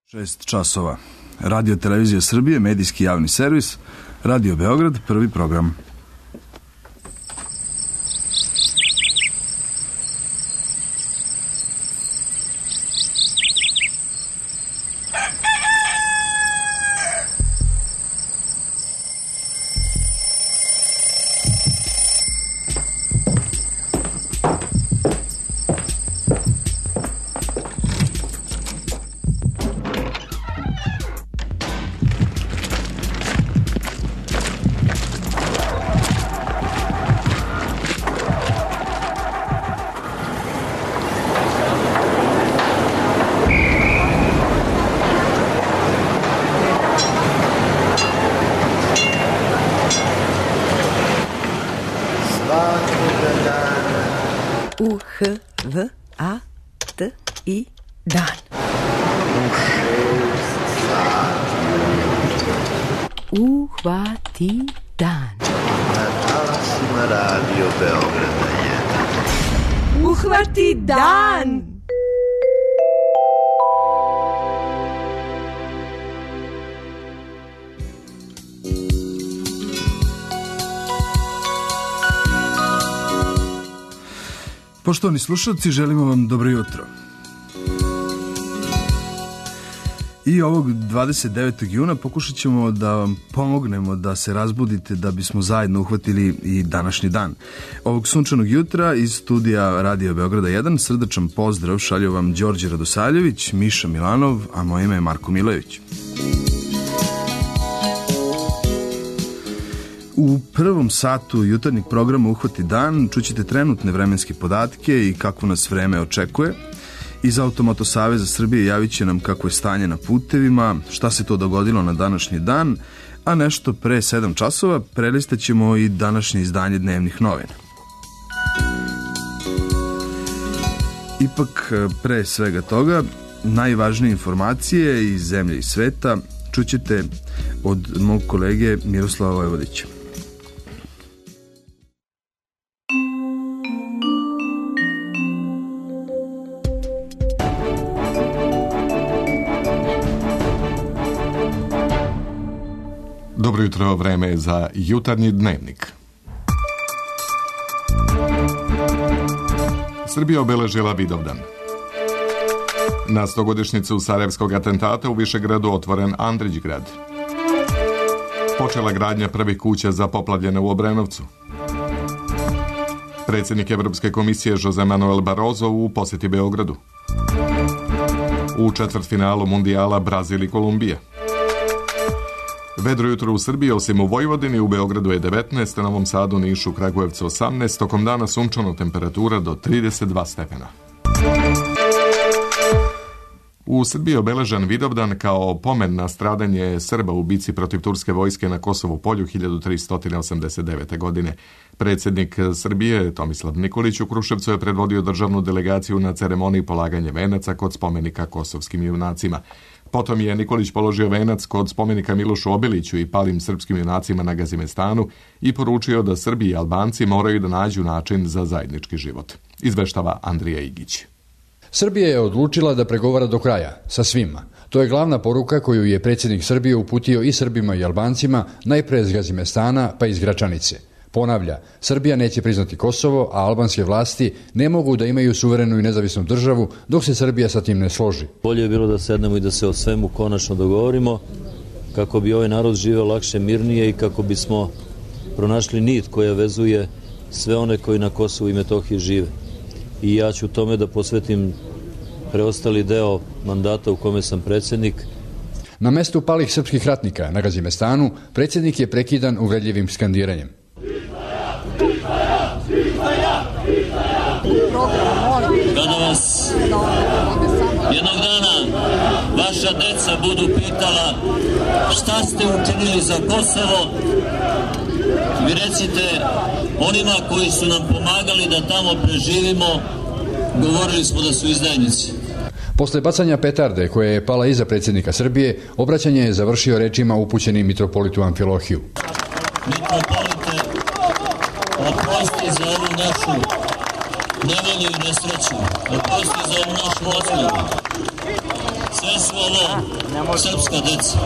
6 časova. Radio Televizija Srbije, medijski javni servis, Radio Beograd, prvi program. U-H-V-A-T-I dan. Uhvati dan. Na talasima Radio Beograda 1. Uhvati dan. Poštovani slušalci, želimo vam dobro jutro. I ovog 29. juna pokušat ćemo da vam pomognemo da se razbudite da bismo zajedno uhvatili i današnji dan. Ovog sunčanog jutra iz studija Radio Beograda 1 srdačan pozdrav šalju vam Đorđe Radosaljević, Miša Milanov, a moje ime je Marko Milojević. U prvom satu jutarnjeg programa Uhvati dan čućete trenutne vremenske podatke i kakvo nas vreme očekuje. Iz Automoto Saveza Srbije javit će nam kako je stanje na putevima, šta se to dogodilo na današnji dan, a nešto pre 7 časova prelistat ćemo i današnje izdanje dnevnih novina. Ipak, pre svega toga, najvažnije informacije iz zemlje i sveta čućete od mog kolege Miroslava Vojvodića. Dobro jutro, vreme je za jutarnji dnevnik. Srbija obeležila Vidovdan. Na 100-godišnjicu Sarajevskog atentata u Višegradu otvoren Andrićgrad. Počela gradnja prvih kuća za poplavljene u Obrenovcu. Predsjednik Evropske komisije Jose Manuel Barroso u posjeti Beogradu. U četvrtfinalu mundijala Brazil i Kolumbija. Vedro jutro u Srbiji, osim u Vojvodini, u Beogradu je 19, na Novom Sadu, Nišu, Kragujevcu 18, tokom dana sunčano, temperatura do 32 stepena. U Srbiji je obeležen Vidovdan kao pomen na stradanje Srba u bici protiv turske vojske na Kosovu polju 1389. godine. Predsjednik Srbije Tomislav Nikolić u Kruševcu je predvodio državnu delegaciju na ceremoniji polaganja venaca kod spomenika kosovskim junacima. Potom je Nikolić položio venac kod spomenika Milošu Obiliću i palim srpskim junacima na Gazimestanu i poručio da Srbi i Albanci moraju da nađu način za zajednički život. Izveštava Andrija Igić. Srbija je odlučila da pregovara do kraja, sa svima. To je glavna poruka koju je predsjednik Srbije uputio i Srbima i Albancima, najpre iz Gazimestana pa iz Gračanice. Ponavlja, Srbija neće priznati Kosovo, a albanske vlasti ne mogu da imaju suverenu i nezavisnu državu dok se Srbija sa tim ne složi. Bolje je bilo da sednemo i da se o svemu konačno dogovorimo, kako bi ovaj narod živeo lakše, mirnije i kako bismo pronašli nit koja vezuje sve one koji na Kosovu i Metohiji žive. I ja ću tome da posvetim preostali deo mandata u kome sam predsjednik. Na mestu palih srpskih ratnika na Gazimestanu predsjednik je prekidan uvredljivim skandiranjem. Kada vas jednog dana vaša deca budu pitala šta ste učinili za Kosovo, vi recite onima koji su nam pomagali da tamo preživimo, govorili smo da su izdajnici. Posle bacanja petarde koja je pala iza predsjednika Srbije, obraćanje je završio rečima upućenim mitropolitu Amfilohiju. Mitropolite, oprosti za ovu našu nevolju i nesreću, oprosti za ovu našu ozljedu. Sve Sve su ovo srpska deca.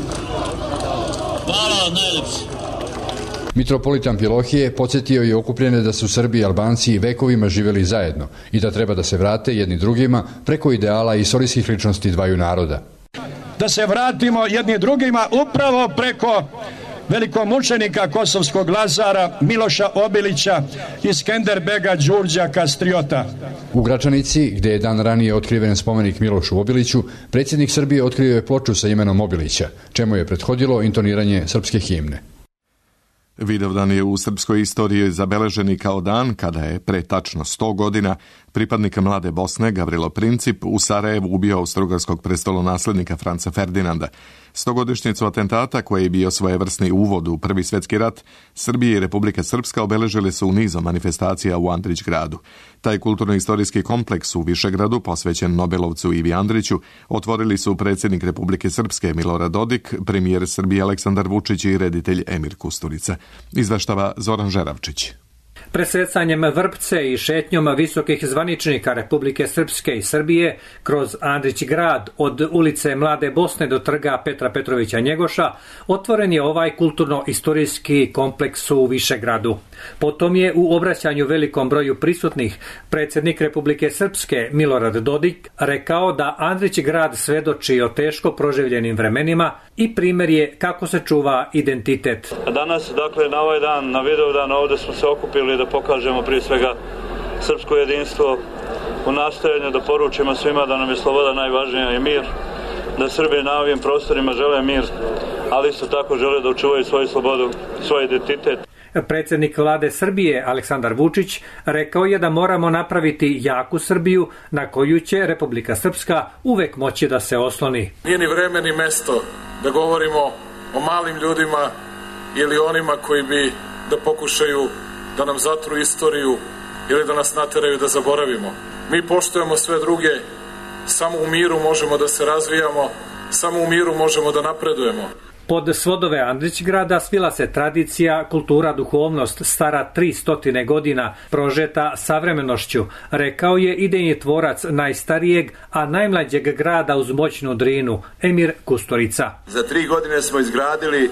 Hvala vam najlepše. Mitropolit Amfilohije podsjetio je okupljene da su Srbi i Albanci vekovima živjeli zajedno i da treba da se vrate jedni drugima preko ideala i istorijskih ličnosti dvaju naroda. Da se vratimo jedni drugima upravo preko velikomučenika kosovskog Lazara, Miloša Obilića i Skenderbega Đurđa Kastriota. U Gračanici, gde je dan ranije otkriven spomenik Milošu Obiliću, predsjednik Srbije otkrio je ploču sa imenom Obilića, čemu je prethodilo intoniranje srpske himne. Vidovdan je u srpskoj istoriji zabeleženi kao dan kada je pre tačno 100 godina pripadnik Mlade Bosne Gavrilo Princip u Sarajevu ubio austrougarskog prestolonaslednika Franca Ferdinanda. 100-godišnjicu atentata, koji je bio svojevrsni uvod u Prvi svjetski rat, Srbija i Republika Srpska obeležili su nizom manifestacija u Andrićgradu. Taj kulturno-istorijski kompleks u Višegradu, posvećen Nobelovcu Ivi Andriću, otvorili su predsjednik Republike Srpske Milorad Dodik, premijer Srbije Aleksandar Vučić i reditelj Emir Kusturica. Izveštava Zoran Žeravčić. Presecanjem vrpce i šetnjom visokih zvaničnika Republike Srpske i Srbije kroz Andrićgrad od ulice Mlade Bosne do trga Petra Petrovića Njegoša otvoren je ovaj kulturno-istorijski kompleks u Višegradu. Potom je u obraćanju velikom broju prisutnih predsjednik Republike Srpske Milorad Dodik rekao da Andrićgrad svedoči o teško proživljenim vremenima i primjer je kako se čuva identitet. Danas, dakle, na ovaj dan, na Vidovdan, ovdje smo se okupili da pokažemo prije svega srpsko jedinstvo u nastojanju da poručimo svima da nam je sloboda najvažnija i mir, da Srbi na ovim prostorima žele mir, ali isto tako žele da očuvaju svoju slobodu, svoj identitet. Predsjednik vlade Srbije Aleksandar Vučić rekao je da moramo napraviti jaku Srbiju na koju će Republika Srpska uvek moći da se osloni. Nije ni vreme ni mesto da govorimo o malim ljudima ili onima koji bi da pokušaju da nam zatru istoriju ili da nas nateraju da zaboravimo. Mi poštujemo sve druge, samo u miru možemo da se razvijamo, samo u miru možemo da napredujemo. Pod svodove Andrićgrada svila se tradicija, kultura, duhovnost stara 300 godina, prožeta savremenošću, rekao je idejni tvorac najstarijeg, a najmlađeg grada uz moćnu Drinu, Emir Kusturica. Za 3 godine smo izgradili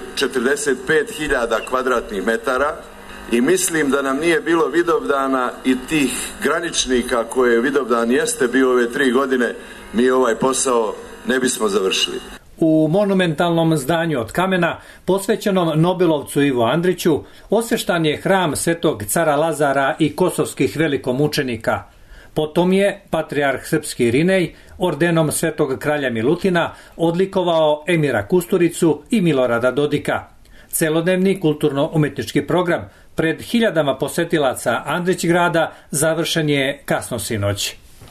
45.000 kvadratnih metara i mislim da nam nije bilo Vidovdana i tih graničnika koje Vidovdan jeste bio ove 3 godine, mi ovaj posao ne bismo završili. U monumentalnom zdanju od kamena, posvećenom Nobelovcu Ivu Andriću, osveštan je hram Svetog cara Lazara i kosovskih velikomučenika. Potom je patrijarh srpski Irinej ordenom Svetog kralja Milutina odlikovao Emira Kusturicu i Milorada Dodika. Celodnevni kulturno-umetnički program pred hiljadama posetilaca Andrićgrada završen je kasno sinoć.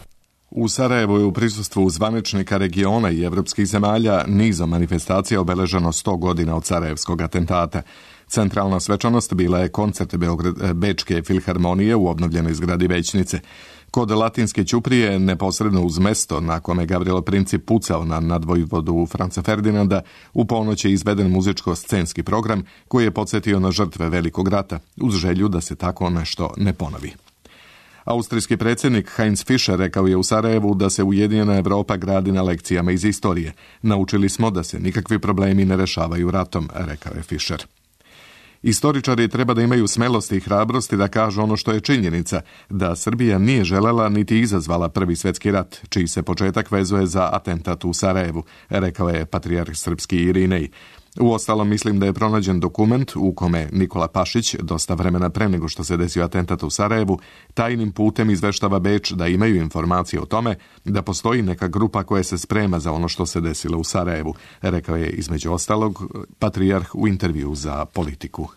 U Sarajevu je u prisustvu zvaničnika regiona i evropskih zemalja nizom manifestacija obeleženo 100 godina od sarajevskog atentata. Centralna svečanost bila je koncert Bečke filharmonije u obnovljenoj zgradi Većnice. Kod Latinske ćuprije, neposredno uz mesto na kome Gavrilo Princip pucao na nadvojvodu Franca Ferdinanda, u ponoć je izveden muzičko-scenski program koji je podsjetio na žrtve Velikog rata, uz želju da se tako nešto ne ponovi. Austrijski predsjednik Heinz Fischer rekao je u Sarajevu da se Ujedinjena Evropa gradi na lekcijama iz istorije. Naučili smo da se nikakvi problemi ne rešavaju ratom, rekao je Fischer. Istoričari treba da imaju smelosti i hrabrosti da kažu ono što je činjenica, da Srbija nije želela niti izazvala Prvi svjetski rat, čiji se početak vezuje za atentat u Sarajevu, rekao je patrijarh srpski Irinej. Uostalom, mislim da je pronađen dokument u kome Nikola Pašić, dosta vremena pre nego što se desio atentat u Sarajevu, tajnim putem izveštava Beč da imaju informacije o tome da postoji neka grupa koja se sprema za ono što se desilo u Sarajevu, rekao je između ostalog patrijarh u intervju za Politiku.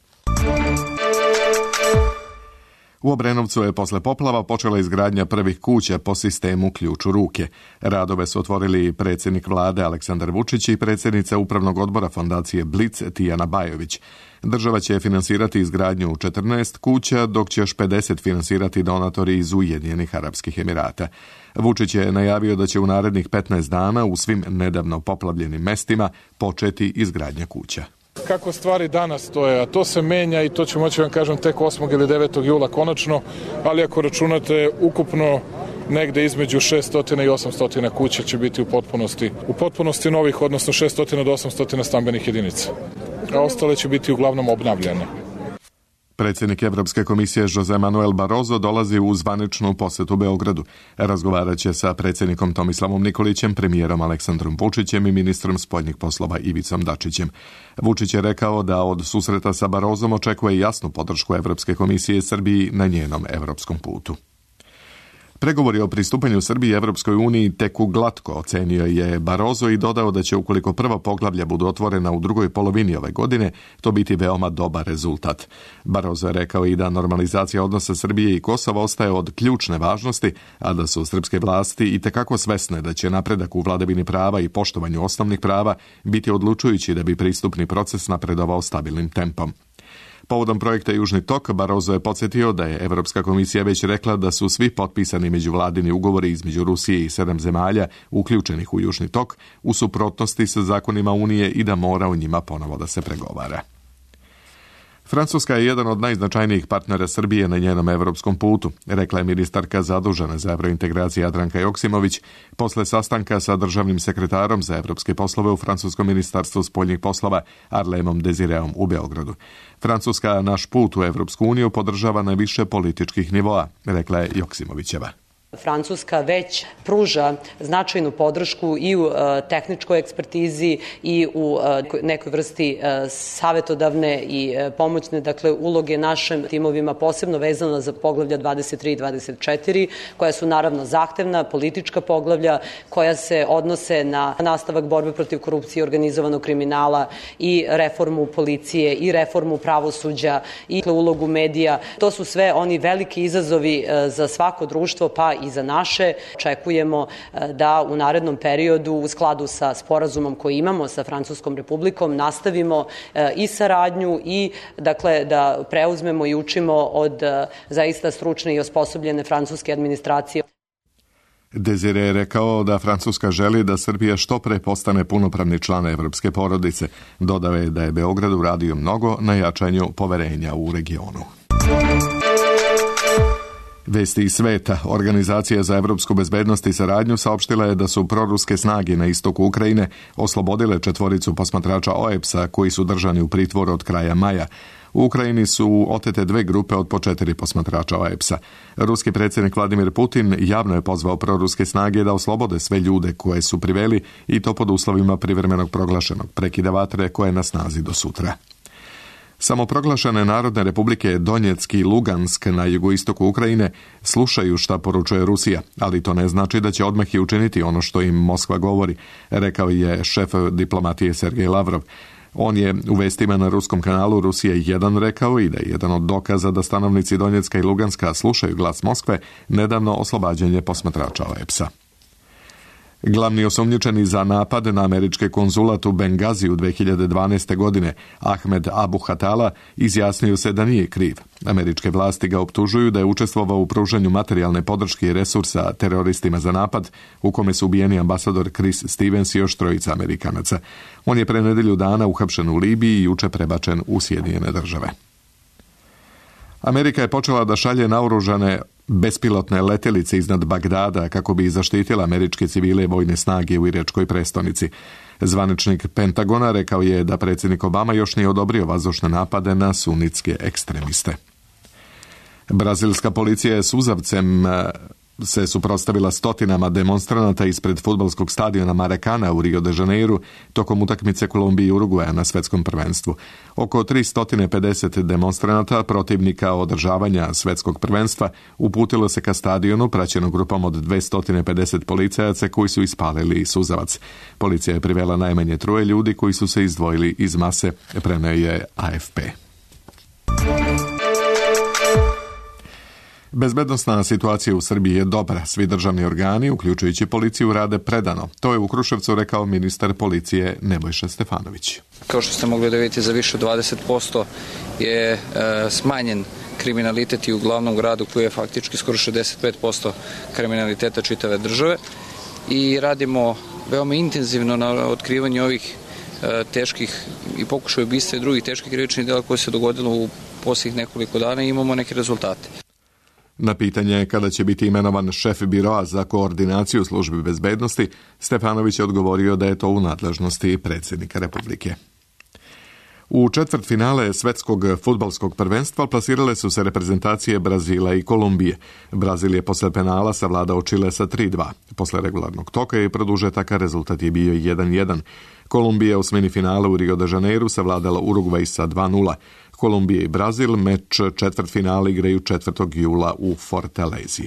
U Obrenovcu je posle poplava počela izgradnja prvih kuća po sistemu ključ u ruke. Radove su otvorili predsjednik vlade Aleksandar Vučić i predsjednica upravnog odbora fondacije Blic Tijana Bajović. Država će finansirati izgradnju 14 kuća, dok će još 50 finansirati donatori iz Ujedinjenih Arapskih Emirata. Vučić je najavio da će u narednih 15 dana u svim nedavno poplavljenim mestima početi izgradnja kuća. Kako stvari danas stoje, a to se menja i to ću moći vam kažem tek 8. ili 9. jula konačno, ali ako računate ukupno negde između 600 i 800 kuća će biti u potpunosti novih, odnosno 600 do 800 stambenih jedinica. A ostale će biti uglavnom obnavljane. Predsjednik Evropske komisije Jose Manuel Barroso dolazi u zvaničnu posetu Beogradu. Razgovarat će sa predsjednikom Tomislavom Nikolićem, premijerom Aleksandrom Vučićem i ministrom spoljnih poslova Ivicom Dačićem. Vučić je rekao da od susreta sa Barrosom očekuje jasnu podršku Evropske komisije Srbiji na njenom evropskom putu. Pregovori o pristupanju Srbije Evropskoj uniji teku glatko, ocenio je Barroso i dodao da će ukoliko prva poglavlja budu otvorena u drugoj polovini ove godine, to biti veoma dobar rezultat. Barroso je rekao i da normalizacija odnosa Srbije i Kosova ostaje od ključne važnosti, a da su srpske vlasti itekako svesne da će napredak u vladavini prava i poštovanju osnovnih prava biti odlučujući da bi pristupni proces napredovao stabilnim tempom. Povodom projekta Južni tok, Barroso je podsjetio da je Evropska komisija već rekla da su svi potpisani međuvladini ugovori između Rusije i 7 zemalja uključenih u Južni tok u suprotnosti sa zakonima Unije i da mora o njima ponovo da se pregovara. Francuska je jedan od najznačajnijih partnera Srbije na njenom evropskom putu, rekla je ministarka zadužena za evrointegracije Jadranka Joksimović posle sastanka sa državnim sekretarom za evropske poslove u Francuskom ministarstvu spoljnih poslova Arlemom Desireom u Beogradu. Francuska naš put u Evropsku uniju podržava na više političkih nivoa, rekla je Joksimovićeva. Francuska već pruža značajnu podršku i u tehničkoj ekspertizi i u nekoj vrsti savetodavne i pomoćne, uloge našim timovima, posebno vezano za poglavlja 23 i 24, koja su naravno zahtevna politička poglavlja, koja se odnose na nastavak borbe protiv korupcije i organizovanog kriminala i reformu policije i reformu pravosuđa i ulogu medija. To su sve oni veliki izazovi za svako društvo, pa i za naše. Očekujemo da u narednom periodu u skladu sa sporazumom koji imamo sa Francuskom republikom nastavimo i saradnju i da preuzmemo i učimo od zaista stručne i osposobljene francuske administracije. Desire je rekao da Francuska želi da Srbija što pre postane punopravni član evropske porodice. Dodao je da je Beograd uradio mnogo na jačanju poverenja u regionu. Vesti iz sveta. Organizacija za evropsku bezbednost i saradnju saopštila je da su proruske snage na istoku Ukrajine oslobodile 4 posmatrača OEBS-a koji su držani u pritvoru od kraja maja. U Ukrajini su otete 2 grupe od po 4 posmatrača OEBS-a. Ruski predsjednik Vladimir Putin javno je pozvao proruske snage da oslobode sve ljude koje su priveli i to pod uslovima privremenog proglašenog prekida vatre koje je na snazi do sutra. Samoproglašene Narodne republike Donjeck i Lugansk na jugoistoku Ukrajine slušaju šta poručuje Rusija, ali to ne znači da će odmah i učiniti ono što im Moskva govori, rekao je šef diplomatije Sergej Lavrov. On je u vestima na ruskom kanalu Rusija 1 rekao i da je jedan od dokaza da stanovnici Donjecka i Luganska slušaju glas Moskve nedavno oslobađanje posmatrača OEBS-a. Glavni osumnjičeni za napad na američki konzulat u Bengaziju 2012. godine, Ahmed Abu Hatala, izjasnio se da nije kriv. Američke vlasti ga optužuju da je učestvovao u pružanju materijalne podrške i resursa teroristima za napad, u kome su ubijeni ambasador Chris Stevens i još 3 Amerikanaca. On je pre nedelju dana uhapšen u Libiji i juče prebačen u Sjedinjene Države. Amerika je počela da šalje naoružane bespilotne letelice iznad Bagdada kako bi zaštitila američke civile i vojne snage u iračkoj prestonici. Zvaničnik Pentagona rekao je da predsjednik Obama još nije odobrio vazdušne napade na sunitske ekstremiste. Brazilska policija je suzavcem se suprotstavila stotinama demonstranata ispred fudbalskog stadiona Maracana u Rio de Janeiru tokom utakmice Kolumbije i Urugvaja na svetskom prvenstvu. Oko 350 demonstranata protivnika održavanja svetskog prvenstva uputilo se ka stadionu praćeno grupom od 250 policajaca koji su ispalili suzavac. Policija je privela najmanje 3 ljudi koji su se izdvojili iz mase, preneo je AFP. Bezbednosna situacija u Srbiji je dobra. Svi državni organi, uključujući policiju, rade predano. To je u Kruševcu rekao ministar policije Nebojša Stefanović. Kao što ste mogli da vidite, za više od 20% je smanjen kriminalitet i u glavnom gradu koji je faktički skoro 65% kriminaliteta čitave države i radimo veoma intenzivno na otkrivanju ovih teških i pokušaju ubistva i drugih teških krivičnih dela koje se dogodilo u posljednjih nekoliko dana i imamo neke rezultate. Na pitanje kada će biti imenovan šef biroa za koordinaciju službi bezbednosti, Stefanović je odgovorio da je to u nadležnosti predsjednika Republike. U četvrtfinale svetskog fudbalskog prvenstva plasirale su se reprezentacije Brazila i Kolumbije. Brazil je posle penala savladao Čile sa 3-2. Posle regularnog toka i produžetaka rezultat je bio 1-1. Kolumbija u semifinale u Rio de Janeiru savladala Urugvaj sa 2-0. Kolumbija i Brazil meč četvrtfinale igraju 4. jula u Fortalezi.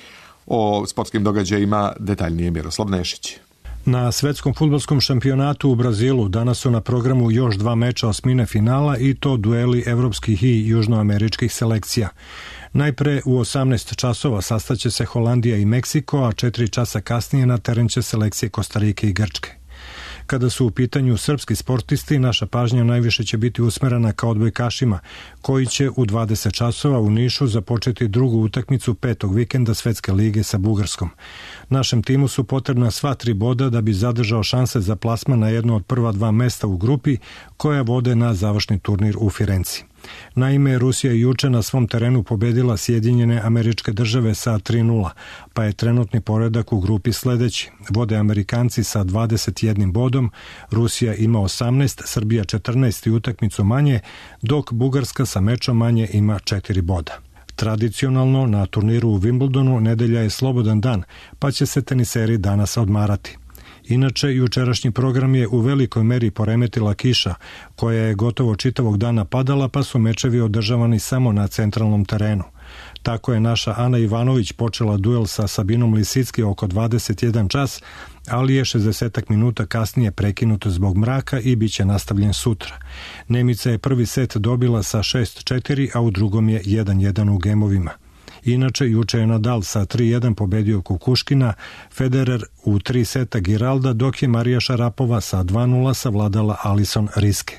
O sportskim događajima detaljnije Miroslav Nešić. Na svetskom fudbalskom šampionatu u Brazilu danas su na programu još 2 meča osmine finala i to dueli evropskih i južnoameričkih selekcija. Najpre u 18 časova sastaće se Holandija i Meksiko, a 4 časa kasnije na teren će selekcije Kostarike i Grčke. Kada su u pitanju srpski sportisti, naša pažnja najviše će biti usmerena ka odbojkašima, koji će u 20 časova u Nišu započeti drugu utakmicu 5. vikenda Svetske lige sa Bugarskom. Našem timu su potrebna sva 3 boda da bi zadržao šanse za plasman na jedno od prva 2 mesta u grupi koja vode na završni turnir u Firenci. Naime, Rusija je juče na svom terenu pobedila Sjedinjene Američke Države sa 3-0, pa je trenutni poredak u grupi sledeći. Vode Amerikanci sa 21 bodom, Rusija ima 18, Srbija 14 i utakmicu manje, dok Bugarska sa mečom manje ima 4 boda. Tradicionalno na turniru u Wimbledonu nedelja je slobodan dan, pa će se teniseri danas odmarati. Inače, jučerašnji program je u velikoj meri poremetila kiša, koja je gotovo čitavog dana padala, pa su mečevi održavani samo na centralnom terenu. Tako je naša Ana Ivanović počela duel sa Sabinom Lisicki oko 21 čas, ali je 60 minuta kasnije prekinut zbog mraka i bit će nastavljen sutra. Nemica je prvi set dobila sa 6-4, a u drugom je 1-1 u gemovima. Inače, juče je Nadal sa 3-1 pobedio Kukuškina, Federer u 3 seta Giralda, dok je Marija Šarapova sa 2-0 savladala Alison Riske.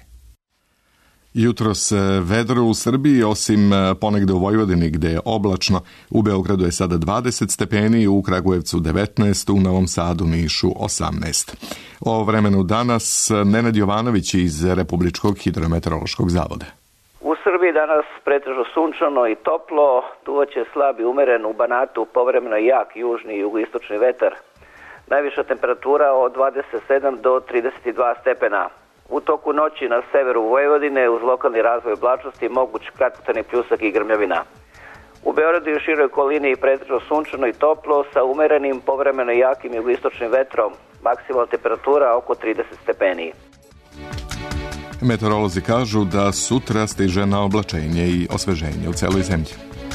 Jutros vedro u Srbiji, osim ponegde u Vojvodini gde je oblačno. U Beogradu je sada 20 stepeni, u Kragujevcu 19, u Novom Sadu, Nišu 18. O vremenu danas Nenad Jovanović iz Republičkog hidrometeorološkog zavoda. U Srbiji danas pretežno sunčano i toplo, duvaće slab i umeren u Banatu, povremeno jak južni i jugoistočni vetar. Najviša temperatura od 27 do 32 stepena. U toku noći na severu Vojvodine uz lokalni razvoj oblačnosti moguć kratkotrajni pljusak i grmljavina. U Beogradu i u široj okolini pretežno sunčano i toplo sa umerenim, povremeno jakim jugoistočnim vetrom. Maksimalna temperatura oko 30 stepeni. Meteorolozi kažu da sutra stiže na oblačenje i osveženje u celoj zemlji.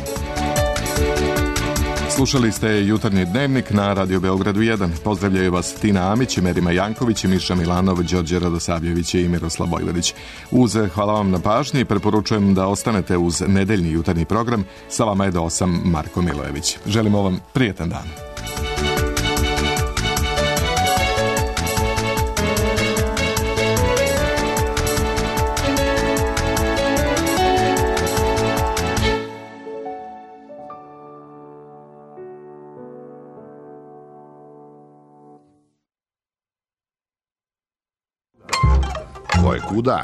Slušali ste Jutarnji dnevnik na Radio Beogradu 1. Pozdravljaju vas Tina Amić, Merima Janković, Miša Milanov, Đorđe Radosavljević i Miroslav Vojvodić. Hvala vam na pažnji i preporučujem da ostanete uz nedeljni jutarnji program. Sa vama je do 8 Marko Milojević. Želimo vam prijetan dan. Ko je kuda?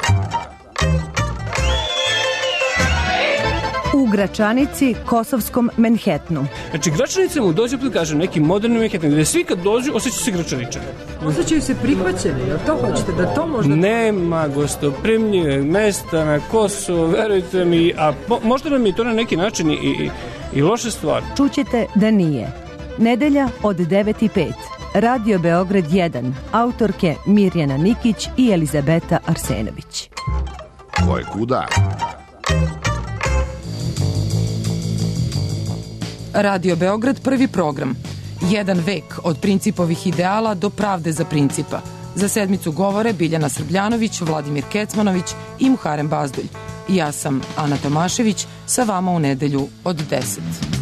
U Gračanici, kosovskom Manhattanu. Znači, Gračanica mu dođe, kažem, neki moderni Manhattan, gde svi kad dođu, osjećaju se Gračaničani. Osjećaju se prihvaćeni, jel to hoćete, da to možda... Nema gostoprimljive mesta na Kosovo, verujte mi, a možda nam je to na neki način i loša stvar. Čućete da nije. Nedelja od 9:05. Radio Beograd 1, autorke Mirjana Nikić i Elizabeta Arsenović. Ko je kuda? Radio Beograd, prvi program. 1 vek od principovih ideala do pravde za principa. Za sedmicu govore Biljana Srbljanović, Vladimir Kecmanović i Muharem Bazdulj. Ja sam Ana Tomašević, sa vama u nedelju od 10.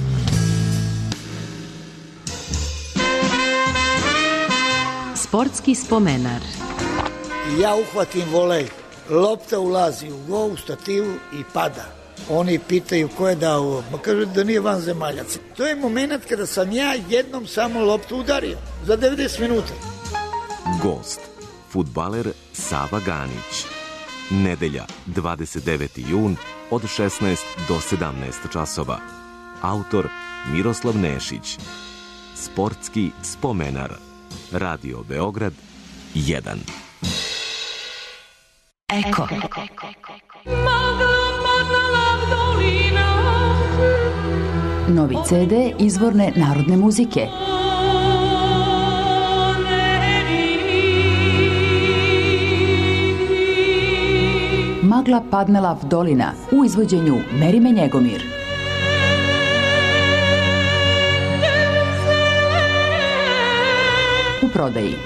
Sportski spomenar. Ja uhvatim volej, lopta ulazi u go, u stativu i pada. Oni pitaju ko je dao ovo, ma kažu da nije vanzemaljac. To je moment kada sam ja jednom samo loptu udario, za 90 minuta. Gost, fudbaler Sava Ganić. Nedelja, 29. jun, od 16 do 17 časova. Autor Miroslav Nešić. Sportski spomenar. Radio Beograd 1. Eko. Novi CD izvorne narodne muzike. Magla padnela v dolina u izvođenju Merime Njegomir. U prodaji.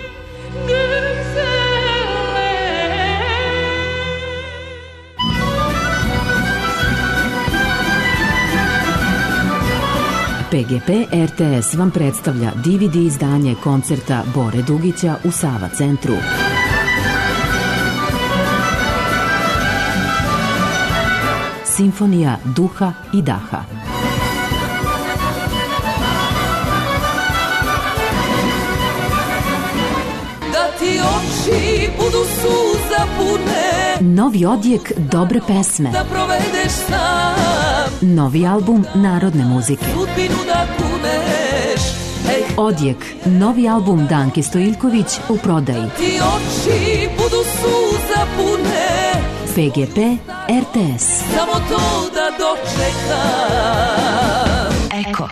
PGP RTS vam predstavlja DVD izdanje koncerta Bore Dugića u Sava centru. Simfonija duha i daha. Da ti oči budu suza pune, Novi odjek dobre pesme. da provedeš sam Novi album narodne muzike. sudbinu da kuneš. Ej, Odjek, novi album Danke Stojiljković u prodaji. ti oči budu suza pune, PGP RTS. samo to da dočekam. Eko.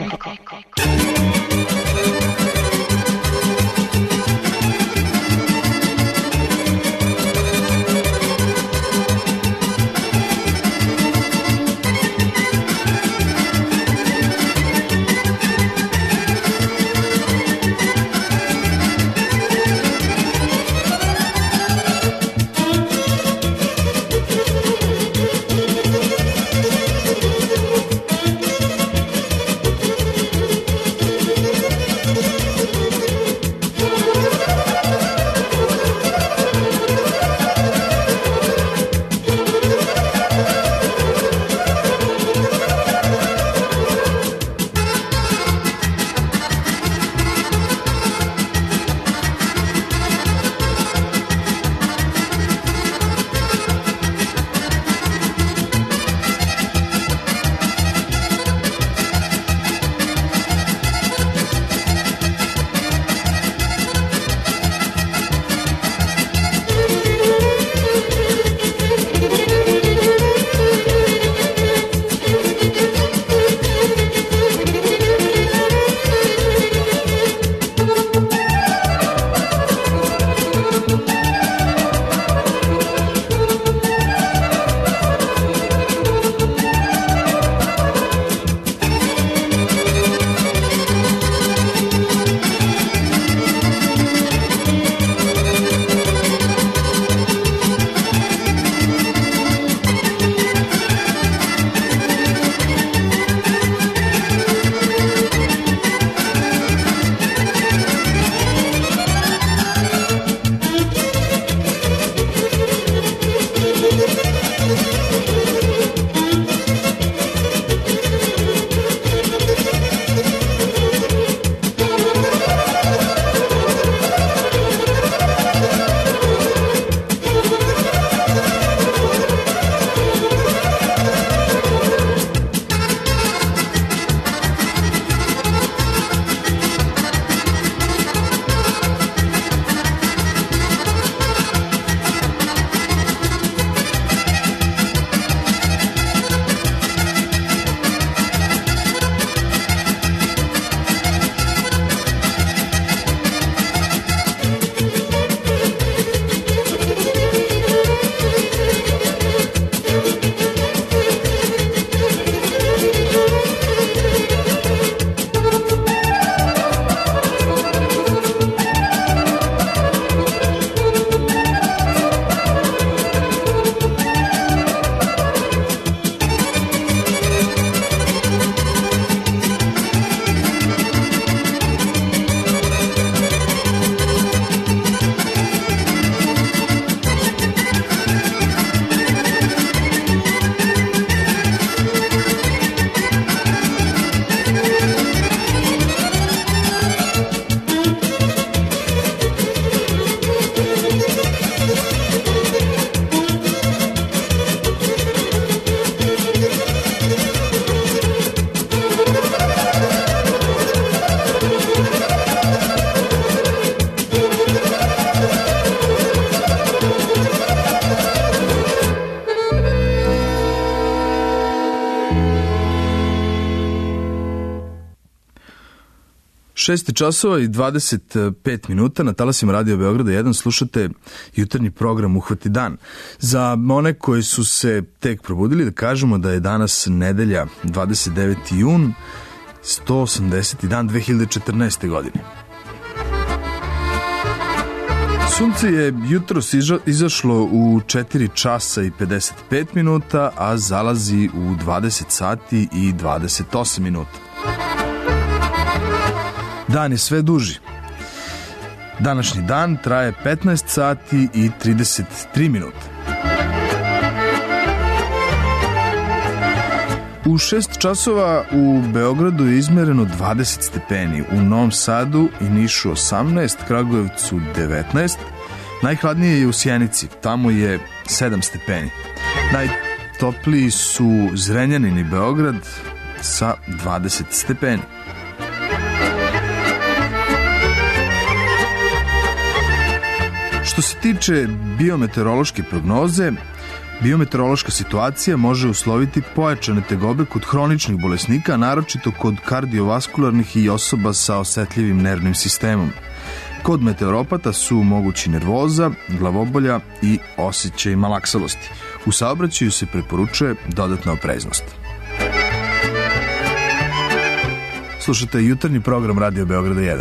6 časova i 25 minuta na talasima Radio Beograda 1 slušate jutarnji program Uhvati dan. Za one koji su se tek probudili da kažemo da je danas nedelja 29. jun, 180. dan 2014. godine. Sunce je jutros izašlo u 4 časa i 55 minuta, a zalazi u 20 sati i 28 minuta. Dan je sve duži. Današnji dan traje 15 sati i 33 minuta. U 6 časova u Beogradu je izmereno 20 stepeni, u Novom Sadu i Nišu 18, Kragujevcu 19, najhladnije je u Sjenici, tamo je 7 stepeni. Najtopliji su Zrenjanin i Beograd sa 20 stepeni. Što se tiče biometeorološke prognoze, biometeorološka situacija može usloviti pojačane tegobe kod hroničnih bolesnika, naročito kod kardiovaskularnih i osoba sa osetljivim nervnim sistemom. Kod meteoropata su mogući nervoza, glavobolja i osjećaj malaksalosti. U saobraćaju se preporučuje dodatna opreznost. Slušate jutarnji program Radio Beograda 1.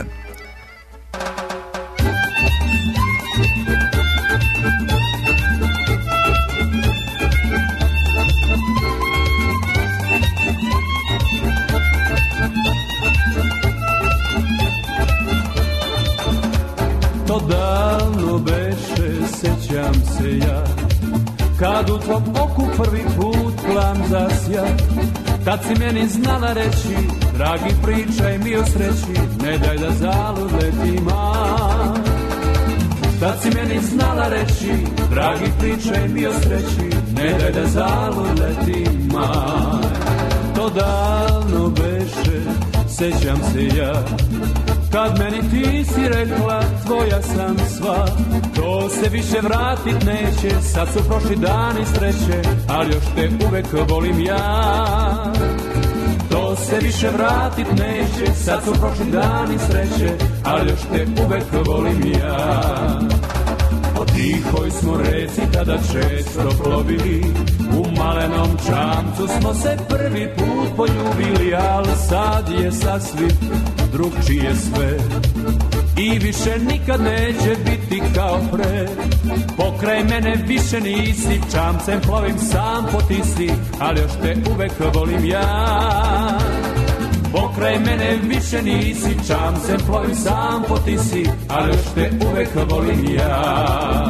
Davno beše, sećam se ja, kad u tvom oku prvi put plan zasja. Tad si meni znala reći, dragi pričaj mi o sreći, ne daj da zalud letima. Tad si meni znala reći, dragi pričaj mi o sreći, ne daj da zalud letima. To davno beše, sećam se ja, kad meni ti si rekla, tvoja sam sva. To se više vratit neće, sad su prošli dani sreće, ali još te uvek volim ja. To se više vratit neće, sad su prošli dani sreće, ali još te uvek volim ja. Po tihoj smo reci tada često plovili, u malenom čamcu smo se prvi put poljubili, al sad je sasvim drugčije sve i više nikad neće biti kao pre. Pokraj mene više nisi, čamcem plovim sam po Tisi, ali još te uvek volim ja. Pokraj mene više nisi, čamcem plovim sam po Tisi, ali još te uvek volim ja.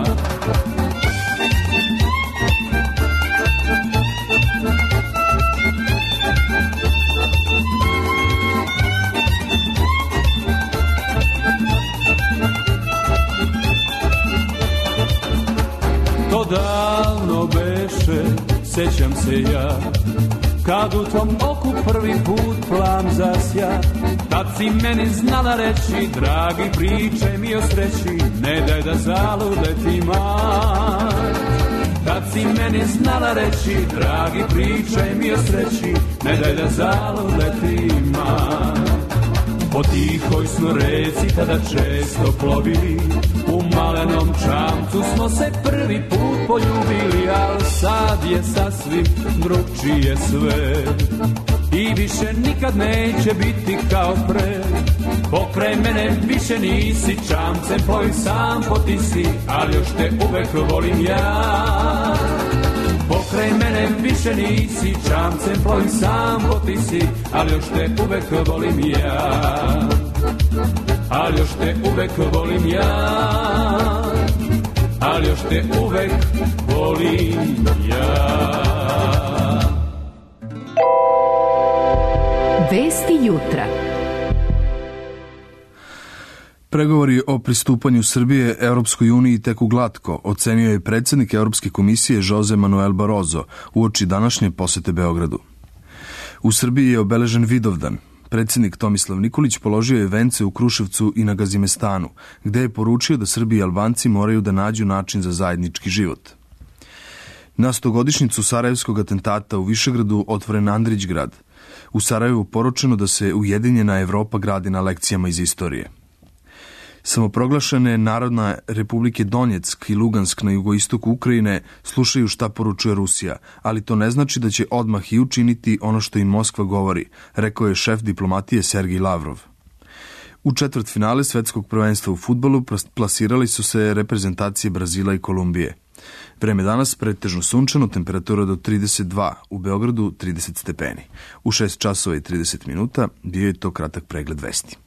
Davno beše, sećam se ja, kad u tvom oku prvi put plan zasja. Tad si meni znala reći, dragi pričaj mi o sreći, ne daj da zalud letima. Tad si meni znala reći, dragi pričaj mi o sreći, ne daj da zalud letima. Po tihoj smo reci tada često plovili, u malenom čamcu smo se prvi put poljubili, al sad je sasvim drugčije sve i više nikad neće biti kao pre. Pokraj mene više nisi, čamcem plovim sam po Tisi, ali još te uvek volim ja. Pokraj mene više nisi, čamcem plovim sam po Tisi, ali još te uvek volim ja. Ali još te uvek volim ja, ali još te uvek volim ja. Vesti jutra. Pregovori o pristupanju Srbije Europskoj uniji teku glatko, ocenio je predsjednik Europske komisije Jose Manuel Barroso uoči današnje posete Beogradu. U Srbiji je obeležen Vidovdan. Predsjednik Tomislav Nikolić položio je vence u Kruševcu i na Gazimestanu, gde je poručio da Srbi i Albanci moraju da nađu način za zajednički život. Na 100-godišnjicu Sarajevskog atentata u Višegradu otvoren Andrić grad. U Sarajevu poručeno da se ujedinjena Evropa gradi na lekcijama iz istorije. Samoproglašene Narodna Republike Donjeck i Lugansk na jugoistoku Ukrajine slušaju šta poručuje Rusija, ali to ne znači da će odmah i učiniti ono što im Moskva govori, rekao je šef diplomatije Sergij Lavrov. U četvrtfinale svetskog prvenstva u fudbalu plasirali su se reprezentacije Brazila i Kolumbije. Vreme danas pretežno sunčano, temperatura do 32, u Beogradu 30 stepeni. U 6 časova i 30 minuta bio je to kratak pregled vesti.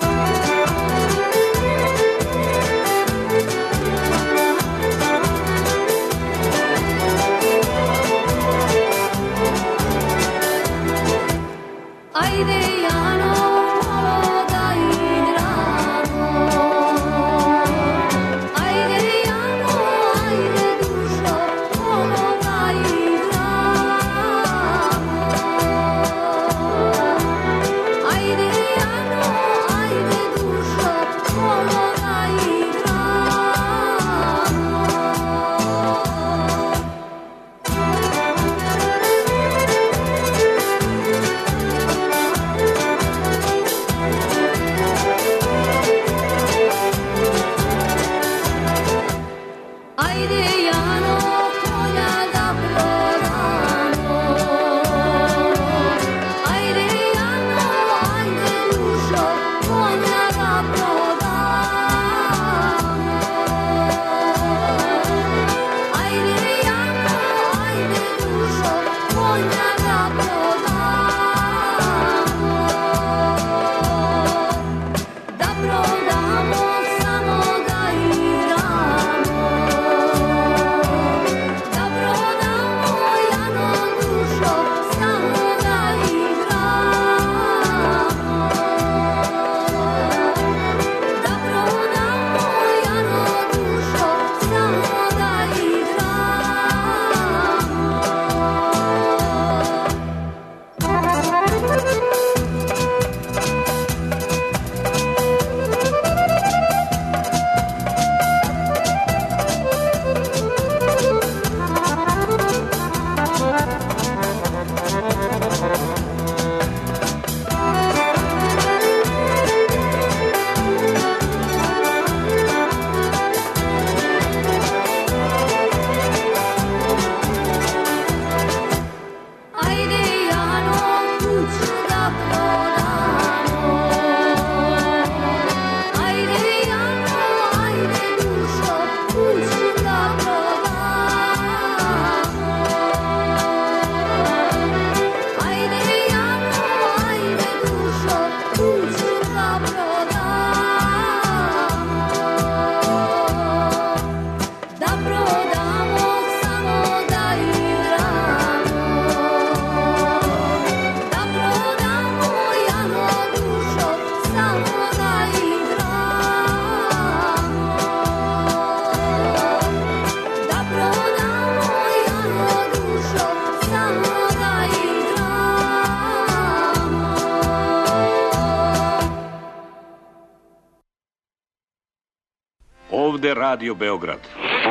Ovde Radio Beograd. 3, 2,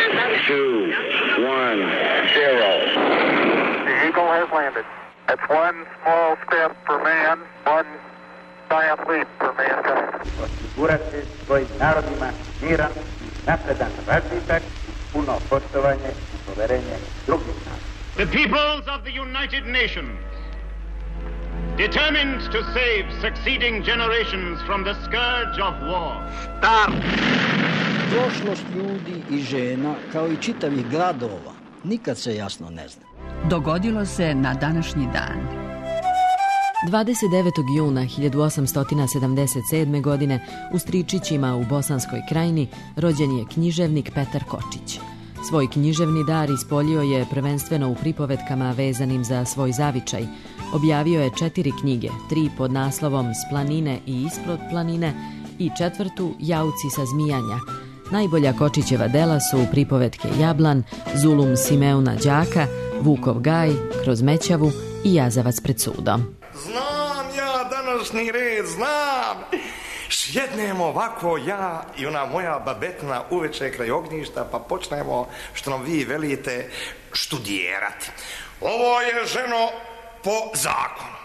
1, 0. The Eagle has landed. That's one small step for man, one giant leap for mankind. Osigurati svojim narodima miran, napredan razvitak, puno poštovanje i poverenje drugih naroda. The peoples of the United Nations, determined to save succeeding generations from the scourge of war. Start! Prošlost ljudi i žena, kao i čitavih gradova, nikad se jasno ne zna. Dogodilo se na današnji dan. 29. juna 1877. godine u Stričićima u Bosanskoj krajini rođen je književnik Petar Kočić. Svoj književni dar ispoljio je prvenstveno u pripovetkama vezanim za svoj zavičaj. Objavio je 4 knjige, 3 pod naslovom S planine i ispod planine i 4. Jauci sa zmijanja. Najbolja Kočićeva dela su pripovetke Jablan, Zulum Simeuna Đaka, Vukov gaj, Kroz Mećavu i Jazavac pred sudom. Znam ja današnji red, znam. Sjednemo ovako ja i ona moja babetna uveče kraj ognjišta pa počnemo, što nam vi velite, študirati. Ovo je, ženo, po zakonu.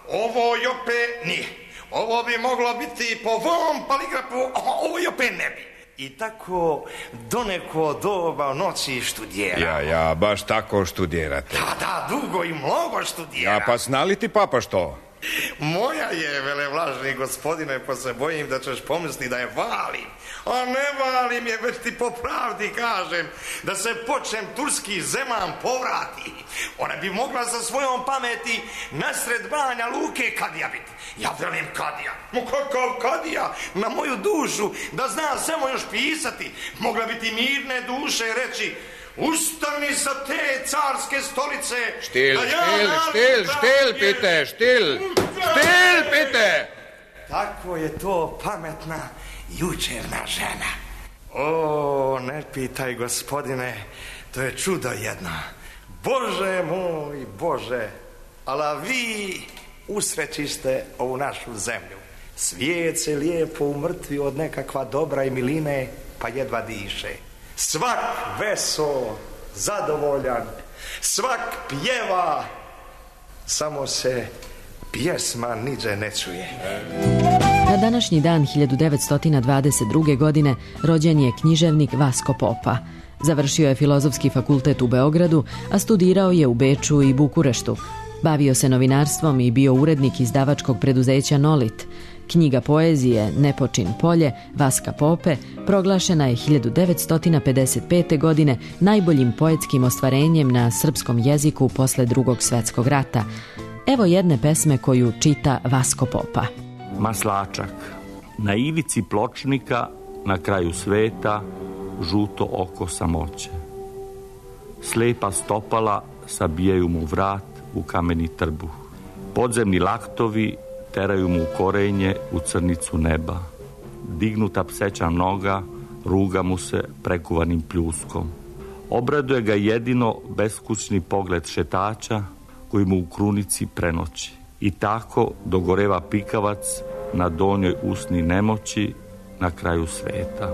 ovo i opet nije. Ovo bi moglo biti po ovom poligrafu, ovo i opet ne bi. I tako do neko doba noći študira. Ja, baš tako študirate. Da, dugo i mnogo študira. Ja, pa znali ti papa što? Moja je, velevlažni gospodine, pa se bojim da ćeš pomisliti da je valim. A ne valim je, već ti po pravdi kažem, da se počnem turski zeman povrati. Ona bi mogla sa svojom pameti nasred Banja Luke kadija biti. Ja velim kadija. Kakav kadija? Na moju dušu, da zna samo još pisati. Mogla biti mirne duše i reći: ustani sa te carske stolice. Štil pite. Tako je to pametna jučerna žena. O, ne pitaj, gospodine, to je čudo jedno. Bože moj, Bože, ali vi usrećiste ovu našu zemlju. Svijet se lijepo umrtvi od nekakva dobra i miline, pa jedva diše. Svak vesel, zadovoljan, svak pjeva, samo se pjesma niđe ne čuje. Na današnji dan 1922. godine rođen je književnik Vasko Popa. Završio je Filozofski fakultet u Beogradu, a studirao je u Beču i Bukureštu. Bavio se novinarstvom i bio urednik izdavačkog preduzeća Nolit. Knjiga poezije Nepočin polje Vaska Pope proglašena je 1955. godine najboljim poetskim ostvarenjem na srpskom jeziku posle Drugog svjetskog rata. Evo jedne pesme koju čita Vasko Popa. Maslačak. Na ivici pločnika, na kraju sveta, žuto oko samoće. Slepa stopala sabijaju mu vrat u kameni trbuh. Podzemni laktovi teraju mu korenje u crnicu neba. Dignuta pseća noga ruga mu se prekuvanim pljuskom. Obraduje ga jedino beskućni pogled šetača koji mu u krunici prenoći. I tako dogoreva pikavac na donjoj usni nemoći na kraju sveta.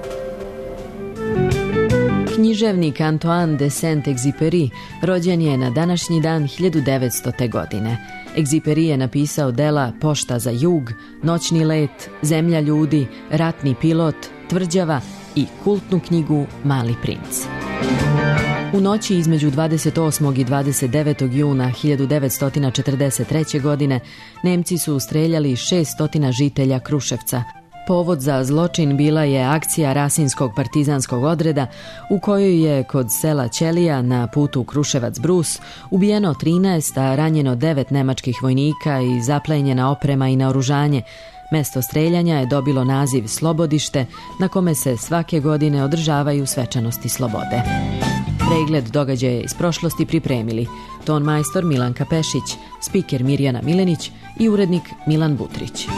Književnik Antoine de Saint-Exupéry rođen je na današnji dan 1900. godine. Exupéry je napisao dela Pošta za jug, Noćni let, Zemlja ljudi, Ratni pilot, Tvrđava i kultnu knjigu Mali princ. U noći između 28. i 29. juna 1943. godine Nemci su ustreljali 600 žitelja Kruševca. Povod za zločin bila je akcija Rasinskog partizanskog odreda u kojoj je kod sela Ćelija na putu Kruševac-Brus ubijeno 13, a ranjeno 9 nemačkih vojnika i zaplenjena oprema i naoružanje. Mesto streljanja je dobilo naziv Slobodište, na kome se svake godine održavaju svečanosti slobode. Pregled događaja iz prošlosti pripremili ton majstor Milanka Pešić, spiker Mirjana Milenić i urednik Milan Butrić.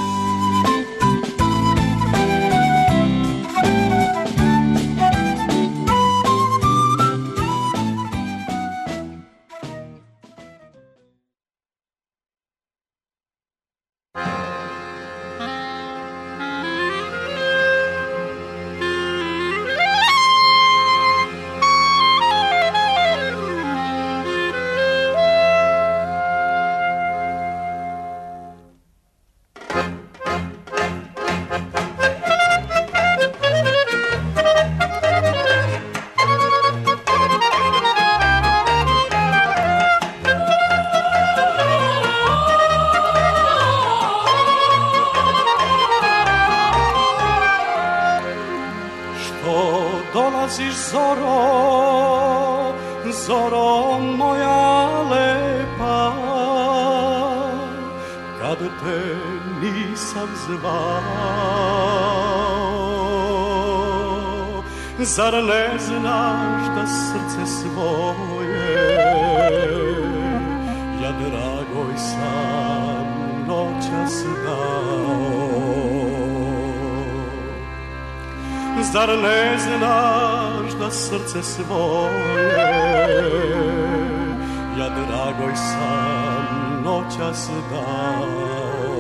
Zoro moja lepa, kad te nisam zvao, zar ne znaš da srce svoje ja dragoj sam noćas dao? Zar ne znaš da srce svoje ja dragoj sam noćas dao?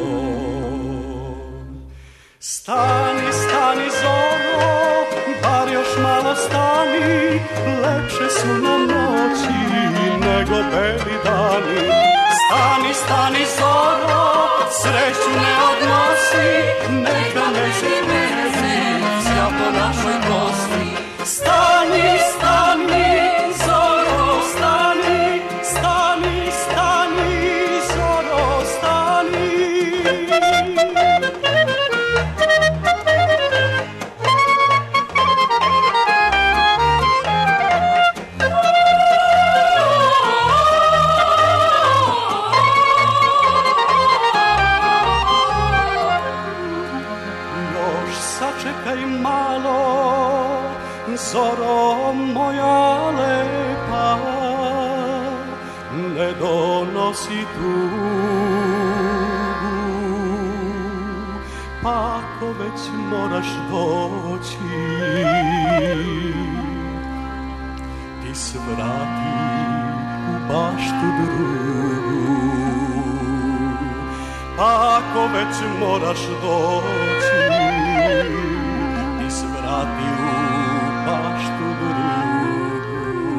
Stani, stani zoro, bar još malo stani, lepše su nam noći nego beli dani. Stani, stani zoro, sreću ne odnosi, neka mesec po našoj kosti. Stani, stani, zoro, stani, stani, stani, zoro, stani. Zoro moja lepa, ne donosi tugu, pa ako već moraš doći, ti svrati u baštu drugu, pa ako već moraš doći, ti svrati u baštu drugu.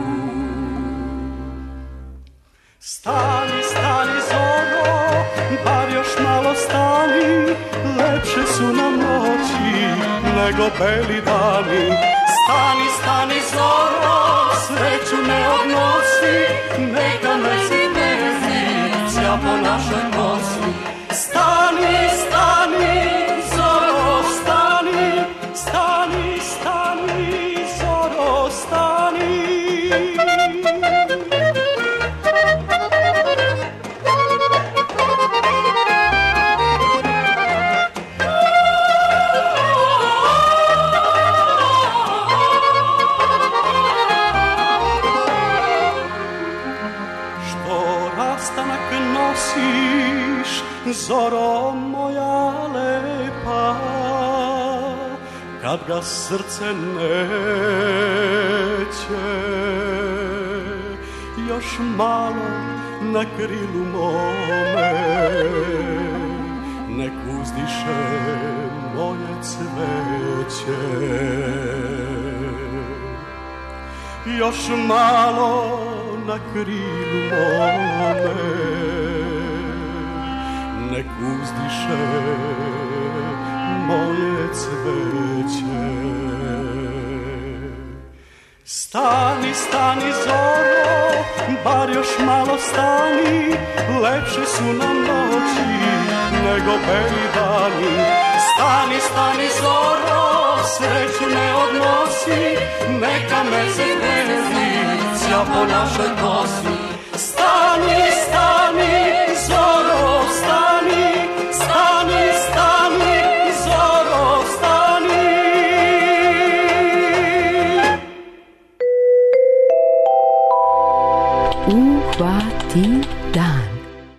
Stani, stani, zoro, bar još malo stani, lepše su nam noći nego beli dani. Stani, stani, zoro, sreću ne odnosi, neka mesec po našoj kosti. Stani, stani, zoro, stani, stani, stani, zoro, stani. Što rastanak nosiš, zoro moja lepa, kad ga srce neće, još malo na krilu mome, nek uzdiše moje cveće. Još malo na krilu mome, nek uzdiše moje cveće. Stani, stani, zoro, bar još malo stani, lepše su nam noći nego beli dani. Stani, stani, zoro, sreću ne odnosi, neka mesec po našoj kosti. Stani, stani, zoro, stani, stani, stani, zoro, stani. Uvati dan.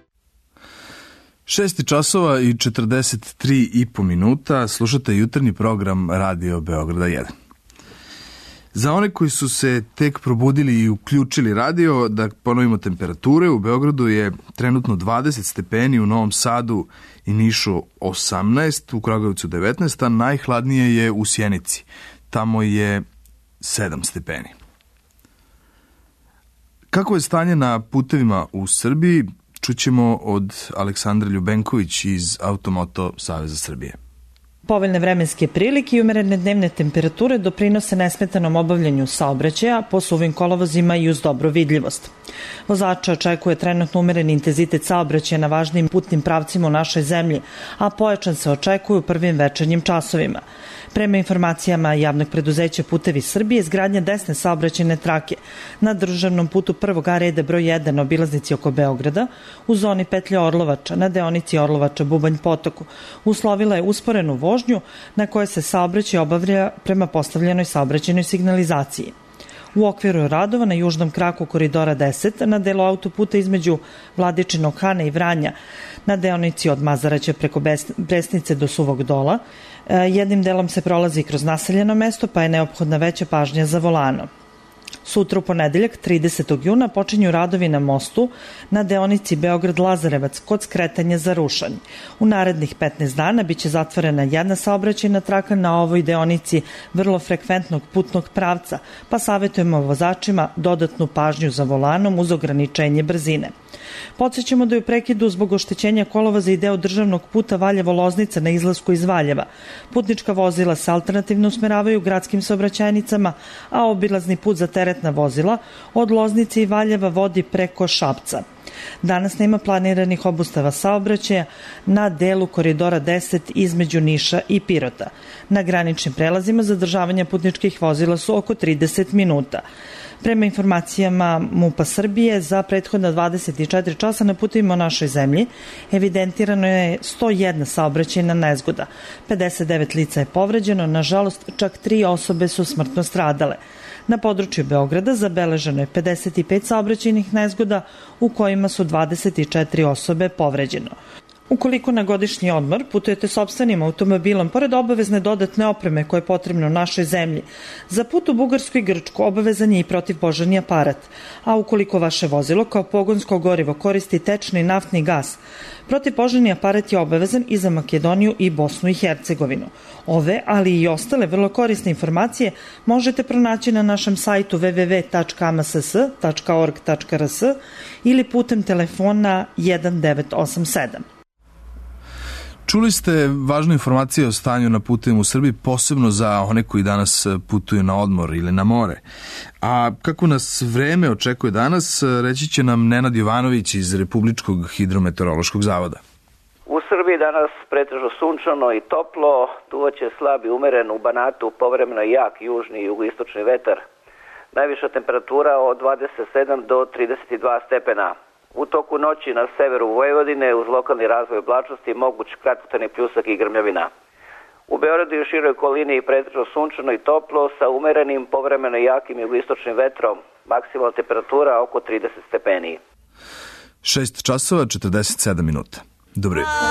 6 časova i 43,5 minuta, slušate jutarnji program Radio Beograda 1. Za one koji su se tek probudili i uključili radio, da ponovimo temperature, u Beogradu je trenutno 20 stepeni, u Novom Sadu i Nišu 18, u Kragujevcu 19, a najhladnije je u Sjenici. Tamo je 7 stepeni. Kako je stanje na putevima u Srbiji, čućemo od Aleksandra Ljubenković iz Automoto Saveza Srbije. Povoljne vremenske prilike i umerene dnevne temperature doprinose nesmetanom obavljanju saobraćaja po suvim kolovozima i uz dobru vidljivost. Vozača očekuje trenutno umeren intenzitet saobraćaja na važnim putnim pravcima u našoj zemlji, a pojačan se očekuje u prvim večernjim časovima. Prema informacijama javnog preduzeća Putevi Srbije, izgradnja desne saobraćajne trake na državnom putu prvog A reda broj 1 na obilaznici oko Beograda u zoni petlje Orlovača na deonici Orlovača-Bubanj Potoku uslovila je usporenu vožnju na kojoj se saobraćaj obavlja prema postavljenoj saobraćajnoj signalizaciji. U okviru radova na južnom kraku koridora 10 na delu autoputa između Vladičinog Hana i Vranja na deonici od Mazaraća preko Bresnice do Suvog Dola, jednim delom se prolazi kroz naseljeno mesto, pa je neophodna veća pažnja za volanom. Sutra u ponedeljak 30. juna počinju radovi na mostu na deonici Beograd-Lazarevac kod skretanja za Rušanj. U narednih 15 dana biće zatvorena jedna saobraćajna traka na ovoj deonici vrlo frekventnog putnog pravca, pa savjetujemo vozačima dodatnu pažnju za volanom uz ograničenje brzine. Podsjećamo da je u prekidu zbog oštećenja kolovoza i deo državnog puta Valjevo-Loznica na izlasku iz Valjeva. Putnička vozila se alternativno usmeravaju gradskim saobraćajnicama, a obilazni put za teretna vozila od Loznice i Valjeva vodi preko Šapca. Danas nema planiranih obustava saobraćaja na delu koridora 10 između Niša i Pirota. Na graničnim prelazima zadržavanja putničkih vozila su oko 30 minuta. Prema informacijama MUP-a Srbije, za prethodna 24 časa na putovima u našoj zemlji evidentirano je 101 saobraćajna nezgoda. 59 lica je povređeno, nažalost čak 3 osobe su smrtno stradale. Na području Beograda zabeleženo je 55 saobraćajnih nezgoda u kojima su 24 osobe povređeno. Ukoliko na godišnji odmor putujete sopstvenim automobilom, pored obavezne dodatne opreme koje je potrebno u našoj zemlji, za put u Bugarsku i Grčku obavezan je i protivpožarni aparat, a ukoliko vaše vozilo kao pogonsko gorivo koristi tečni naftni gas, protivpožarni aparat je obavezan i za Makedoniju i Bosnu i Hercegovinu. Ove, ali i ostale vrlo korisne informacije možete pronaći na našem sajtu www.amss.org.rs ili putem telefona 1987. Čuli ste važnu informaciju o stanju na putevima u Srbiji, posebno za one koji danas putuju na odmor ili na more. A kako nas vreme očekuje danas, reći će nam Nenad Jovanović iz Republičkog hidrometeorološkog zavoda. U Srbiji danas pretežno sunčano i toplo, duvaće slab i umeren, u Banatu povremeno jak južni i jugoistočni vetar. Najviša temperatura od 27 do 32 stepena. U toku noći na severu Vojvodine uz lokalni razvoj oblačnosti moguć kratkotrajni pljusak i grmljavina. U Beogradu i u široj okolini pretežno sunčano i toplo sa umerenim, povremeno jakim jugoistočnim vetrom. Maksimalna temperatura oko 30 stepeni. 6 časova 47 minuta. Dobro jutro.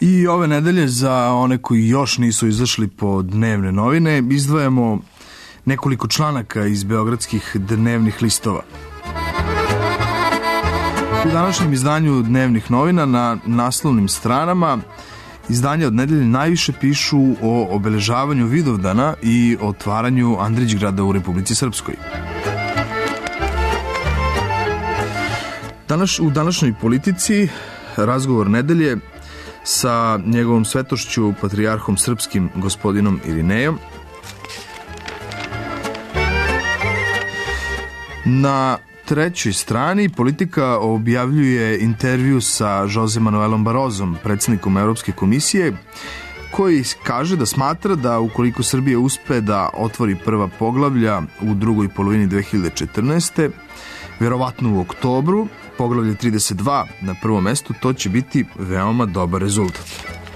I ove nedelje, za one koji još nisu izašli po dnevne novine, izdvajamo nekoliko članaka iz beogradskih dnevnih listova. U današnjem izdanju dnevnih novina na naslovnim stranama izdanja od nedelje najviše pišu o obeležavanju Vidovdana i otvaranju Andrićgrada u Republici Srpskoj. U današnjoj politici razgovor nedelje sa njegovom svetošću patrijarhom srpskim gospodinom Irinejom. Na trećoj strani Politika objavljuje intervju sa Jose Manuelom Barozom, predsjednikom Evropske komisije, koji kaže da smatra da ukoliko Srbija uspe da otvori prva poglavlja u drugoj polovini 2014. verovatno u oktobru, poglavlje 32 na prvom mestu, to će biti veoma dobar rezultat.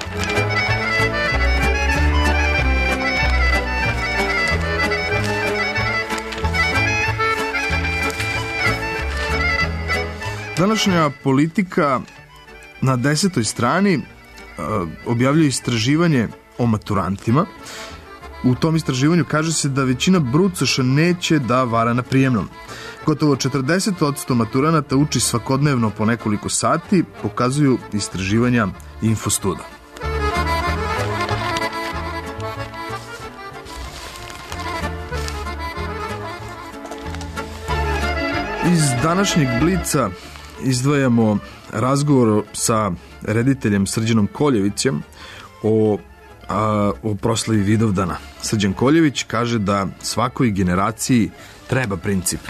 Današnja Politika na 10. strani objavljuje istraživanje o maturantima. U tom istraživanju kaže se da većina brucoša neće da vara na prijemnom. Gotovo 40% maturanata uči svakodnevno po nekoliko sati, pokazuju istraživanja Infostuda. Iz današnjeg Blica izdvajamo razgovor sa rediteljem Srđanom Koljevićem o proslavi Vidovdana. Srđan Koljević kaže da svakoj generaciji treba princip.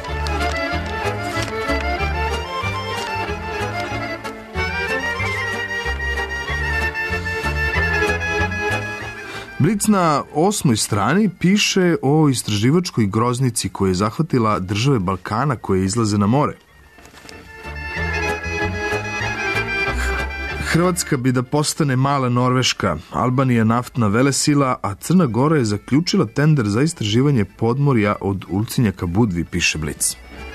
Blic na 8. strani piše o istraživačkoj groznici koja je zahvatila države Balkana koje izlaze na more. Hrvatska bi da postane mala Norveška, Albanija naftna velesila, a Crna Gora je zaključila tender za istraživanje podmorja od Ulcinja ka Budvi, piše Blic.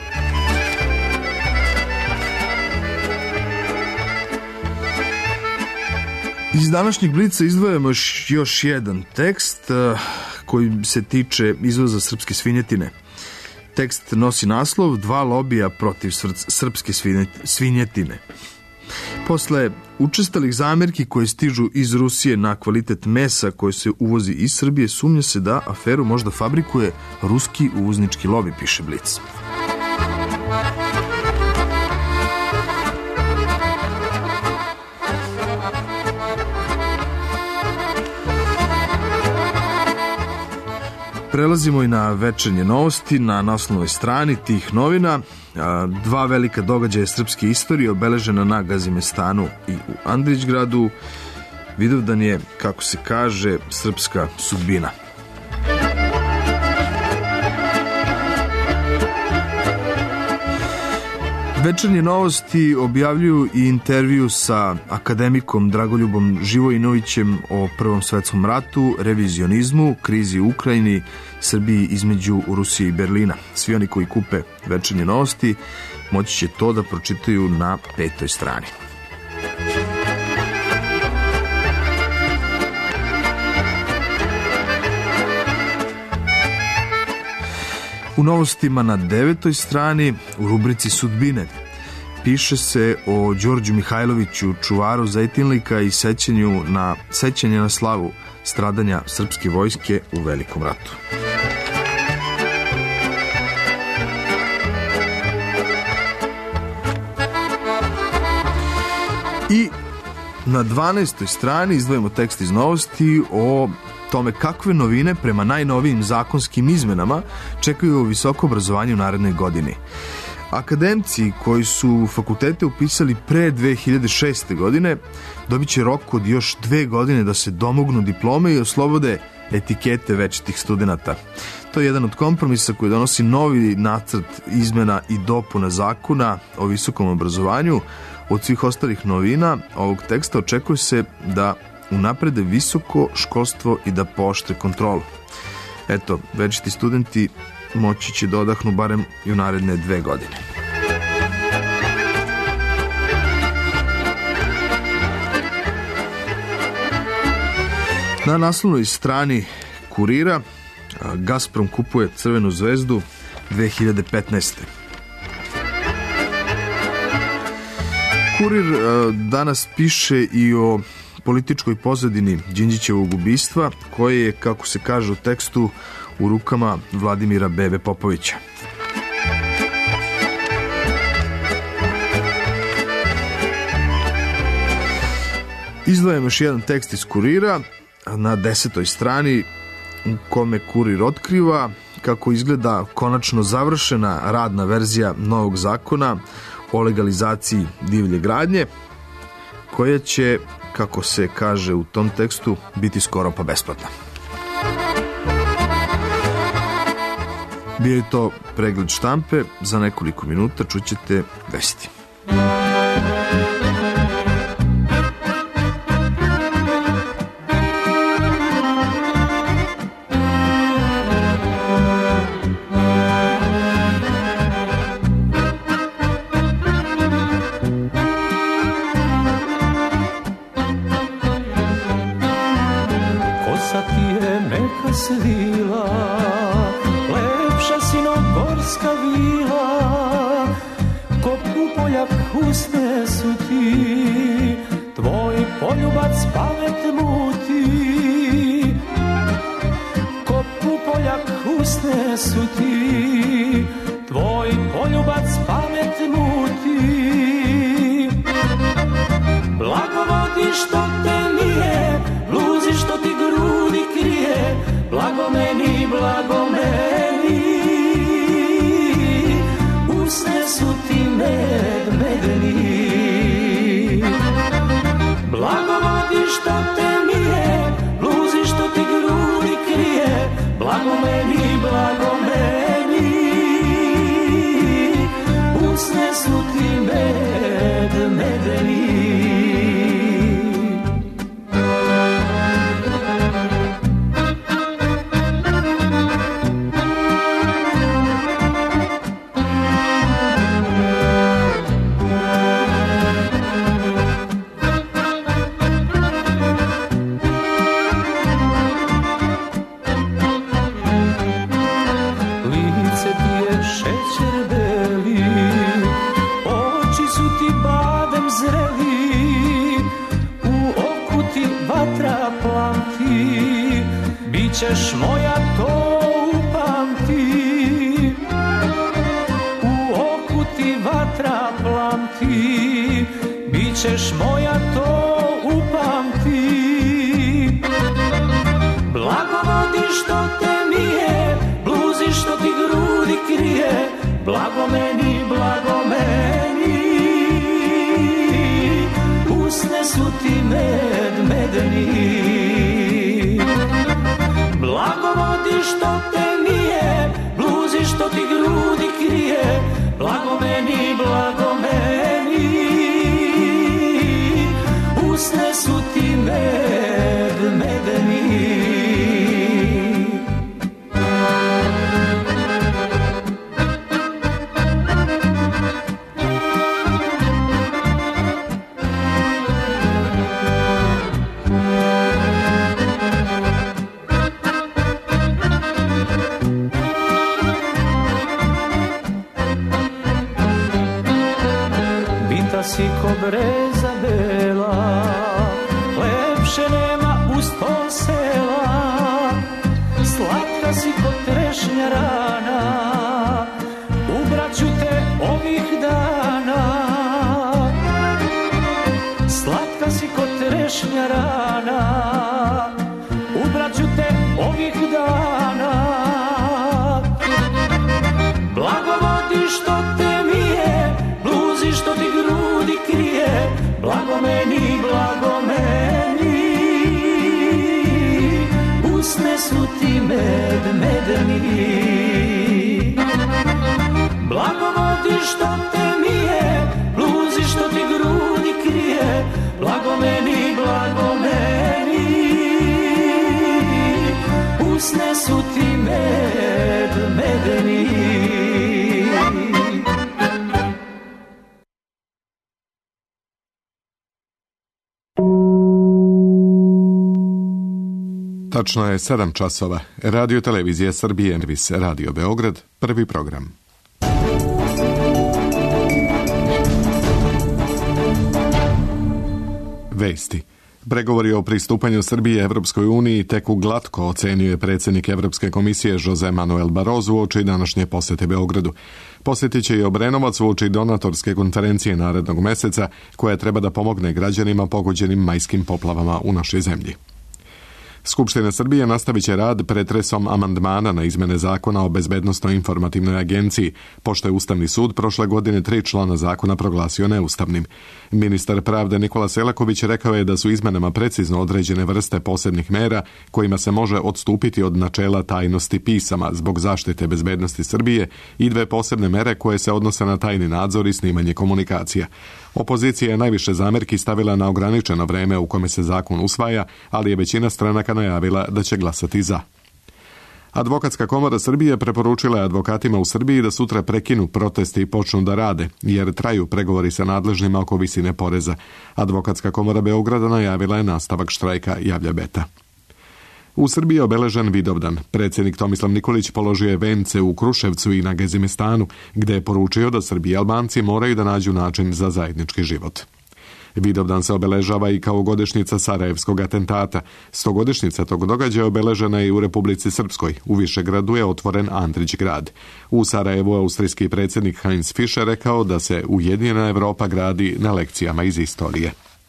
Iz današnjeg Blica izdvajamo još jedan tekst koji se tiče izvoza srpske svinjetine. Tekst nosi naslov Dva lobija protiv srpske svinjetine. Posle učestalih zamerki koje stižu iz Rusije na kvalitet mesa koje se uvozi iz Srbije, sumnja se da aferu možda fabrikuje ruski uvoznički lobi, piše Blic. Prelazimo i na večernje novosti na naslovnoj strani tih novina. Dva velika događaja srpske istorije obeležena na Gazimestanu i u Andrićgradu. Vidovdan je, kako se kaže, srpska sudbina. Večernje novosti objavljuju i intervju sa akademikom Dragoljubom Živojinovićem o Prvom svetskom ratu, revizionizmu, krizi u Ukrajini, Srbiji između Rusije i Berlina. Svi oni koji kupe večernje novosti moći će to da pročitaju na 5. strani. U novostima na 9. strani, u rubrici Sudbine, piše se o Đorđu Mihajloviću, čuvaru Zejtinlika i sećanje na slavu stradanja srpske vojske u Velikom ratu. I na 12. strani izdvojimo tekst iz novosti o tome kakve novine prema najnovijim zakonskim izmenama čekaju visoko obrazovanje u narednoj godini. Akademci koji su fakultete upisali pre 2006. godine dobit će rok od još 2 godine da se domognu diplome i oslobode etikete večitih studenata. To je jedan od kompromisa koji donosi novi nacrt izmena i dopuna zakona o visokom obrazovanju. Od svih ostalih novina ovog teksta očekuje se da unaprede visoko školstvo i da pooštre kontrolu. Eto, večiti studenti moći će da odahnu barem i u naredne 2 godine. Na naslovnoj strani Kurira Gazprom kupuje Crvenu zvezdu 2015. Kurir danas piše i o političkoj pozadini Đinđićevog ubistva, koje je, kako se kaže u tekstu, u rukama Vladimira Bebe Popovića. Izdvajam još jedan tekst iz Kurira na 10. strani u kome Kurir otkriva kako izgleda konačno završena radna verzija novog zakona o legalizaciji divlje gradnje, koja će, kako se kaže u tom tekstu, biti skoro pa besplatna. Bio je to pregled štampe, za nekoliko minuta čućete vesti. Tačno je 7 časova. Radio Televizija Srbije, servis Radio Beograd, prvi program. Vesti. Pregovori o pristupanju Srbije Evropskoj uniji teku glatko, ocenio je predsjednik Evropske komisije Jose Manuel Barroso uoči današnje posete Beogradu. Posjetit će i Obrenovac uoči donatorske konferencije narednog meseca koja treba da pomogne građanima pogođenim majskim poplavama u našoj zemlji. Skupština Srbije nastavit će rad pretresom amandmana na izmene zakona o bezbednosno-informativnoj agenciji, pošto je Ustavni sud prošle godine 3 člana zakona proglasio neustavnim. Ministar pravde Nikola Selaković rekao je da su izmenama precizno određene vrste posebnih mera kojima se može odstupiti od načela tajnosti pisama zbog zaštite bezbednosti Srbije i 2 posebne mere koje se odnose na tajni nadzor i snimanje komunikacija. Opozicija je najviše zamerki stavila na ograničeno vreme u kome se zakon usvaja, ali je većina stranaka najavila da će glasati za. Advokatska komora Srbije preporučila je advokatima u Srbiji da sutra prekinu proteste i počnu da rade, jer traju pregovori sa nadležnima oko visine poreza. Advokatska komora Beograda najavila je nastavak štrajka, javlja Beta. U Srbiji je obeležen Vidovdan. Predsjednik Tomislav Nikolić položio je vence u Kruševcu i na Gezimestanu, gde je poručio da Srbi i Albanci moraju da nađu način za zajednički život. Vidovdan se obeležava i kao godišnjica Sarajevskog atentata. 100-godišnjica tog događaja obeležena je i u Republici Srpskoj. U Višegradu je otvoren Andrić grad. U Sarajevu austrijski predsjednik Heinz Fischer rekao da se Ujedinjena Evropa gradi na lekcijama iz istorije.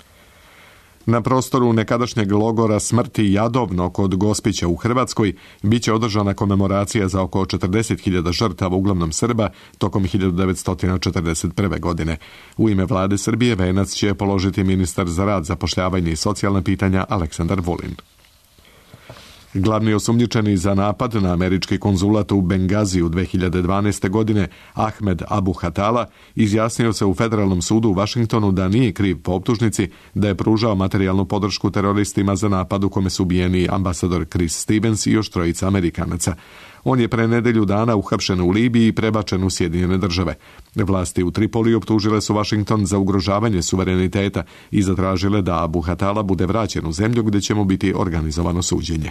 Na prostoru nekadašnjeg logora smrti Jadovno kod Gospića u Hrvatskoj biće održana komemoracija za oko 40.000 žrtava, uglavnom Srba, tokom 1941. godine. U ime vlade Srbije venac će položiti ministar za rad, zapošljavanje i socijalna pitanja Aleksandar Vulin. Glavni osumnjičeni za napad na američki konzulat u Bengaziju 2012. godine, Ahmed Abu Hatala, izjasnio se u Federalnom sudu u Vašingtonu da nije kriv po optužnici, da je pružao materijalnu podršku teroristima za napad u kome su ubijeni ambasador Chris Stevens i još 3 Amerikanaca. On je pre nedelju dana uhapšen u Libiji i prebačen u Sjedinjene Države. Vlasti u Tripoli optužile su Vašington za ugrožavanje suvereniteta i zatražile da Abu Hatala bude vraćen u zemlju gdje će mu biti organizovano suđenje.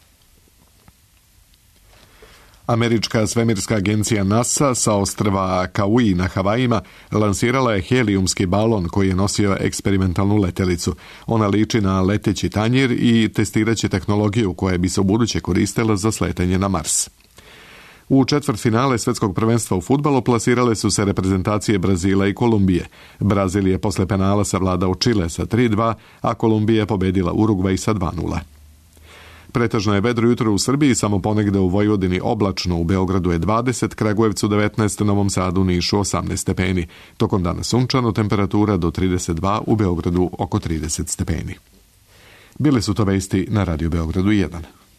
Američka svemirska agencija NASA sa ostrva Kauai na Havajima lansirala je helijumski balon koji je nosio eksperimentalnu letelicu. Ona liči na leteći tanjir i testirat će tehnologiju koja bi se ubuduće koristila za sletanje na Mars. U četvrtfinale svjetskog prvenstva u fudbalu plasirale su se reprezentacije Brazila i Kolumbije. Brazil je posle penala savladao Čile sa 3:2, a Kolumbija je pobedila Urugvaj sa 2:0. Pretežno je vedro jutro u Srbiji, samo ponegde u Vojvodini oblačno, u Beogradu je 20, Kragujevcu 19, Novom Sadu, Nišu 18 stepeni. Tokom dana sunčano, temperatura do 32, u Beogradu oko 30 stepeni. Bile su to vesti na Radio Beogradu 1.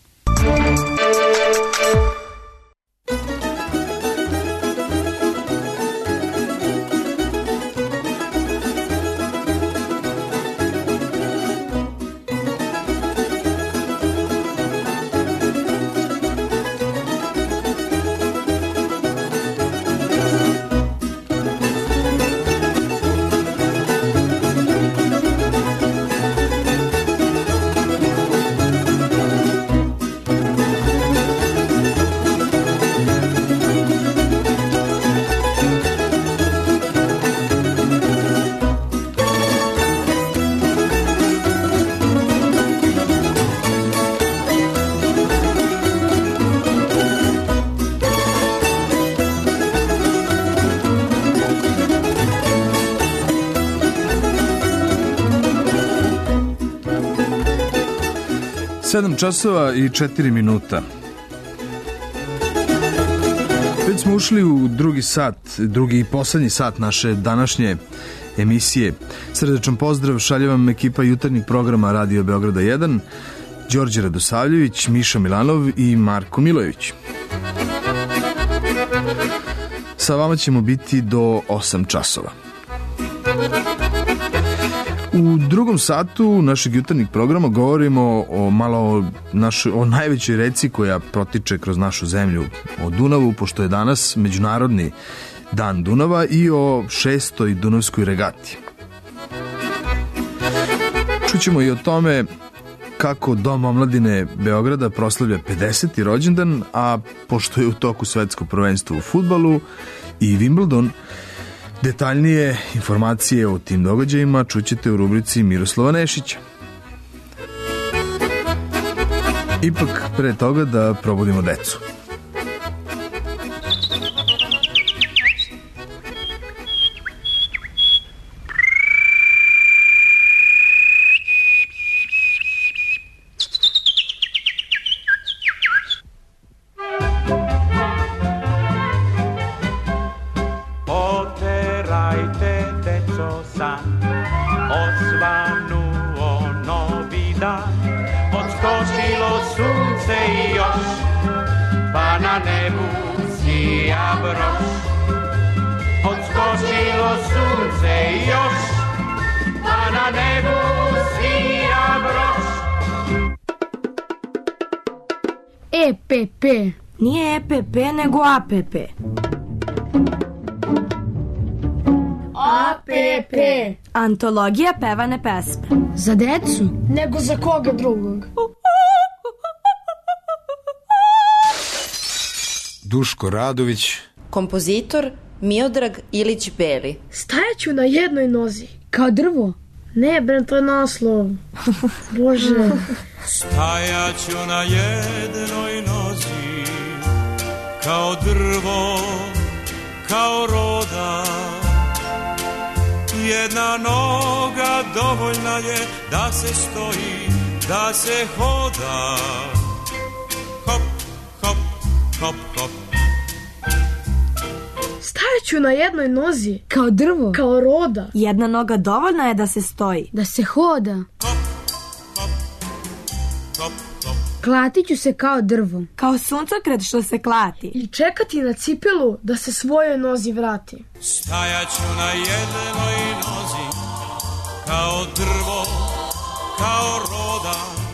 Sedam časova i 4 minuta. Već smo ušli u drugi i poslednji sat naše današnje emisije. Srdečan pozdrav šalje vam ekipa jutarnjeg programa Radio Beograda 1, Đorđe Radosavljević, Miša Milanov i Marko Milojević. Sa vama ćemo biti do 8 časova. U drugom satu našeg jutarnjeg programa govorimo o najvećoj reci koja protiče kroz našu zemlju, o Dunavu, pošto je danas Međunarodni dan Dunava, i o 6. Dunavskoj regati. Čućemo i o tome kako Dom omladine Beograda proslavlja 50. rođendan, a pošto je u toku svetsko prvenstvo u fudbalu i Wimbledon, detaljnije informacije o tim događajima čućete u rubrici Miroslava Nešića. Ipak, pre toga da probudimo decu. EPP. Nije EPP, nego APP. APP. Antologija pevane pesme. Za decu? Nego za koga drugog? Duško Radović. Kompozitor Miodrag Ilić Beli. Stajaću na jednoj nozi, kao drvo. Ne, bre, to je naslov. Bože. Stajaću na jednoj nozi, kao drvo, kao roda. Jedna noga dovoljna je da se stoji, da se hoda. Hop, hop, hop, hop. Stajaću na jednoj nozi, kao drvo, kao roda. Jedna noga dovoljna je da se stoji, da se hoda. Hop, hop, hop, hop. Klatiću se kao drvo, kao suncokret što se klati. I čekati na cipelu da se svojoj nozi vrati. Stajaću na jednoj nozi, kao drvo, kao roda.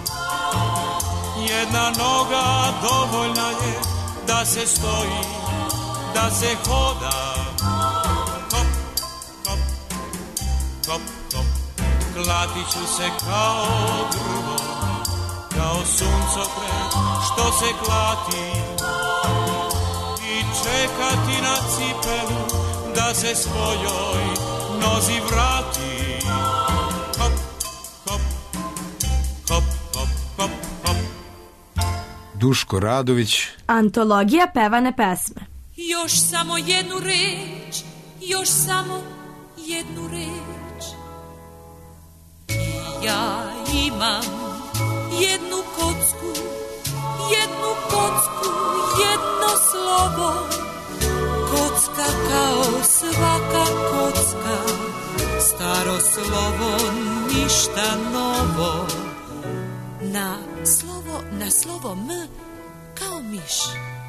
Jedna noga dovoljna je da se stoji, da se hoda. Hop, hop, hop, hop. Klatiću se kao drvo, kao suncokret što se klati. I čekati na cipelu da se svojoj nozi vrati. Hop, hop, hop, hop, hop, hop. Duško Radović. Antologija pevane pesme. Još samo jednu reč, još samo jednu reč. Ja imam jednu kocku, jedno slovo. Kocka kao svaka kocka, staro slovo, ništa novo. Na slovo M kao miš.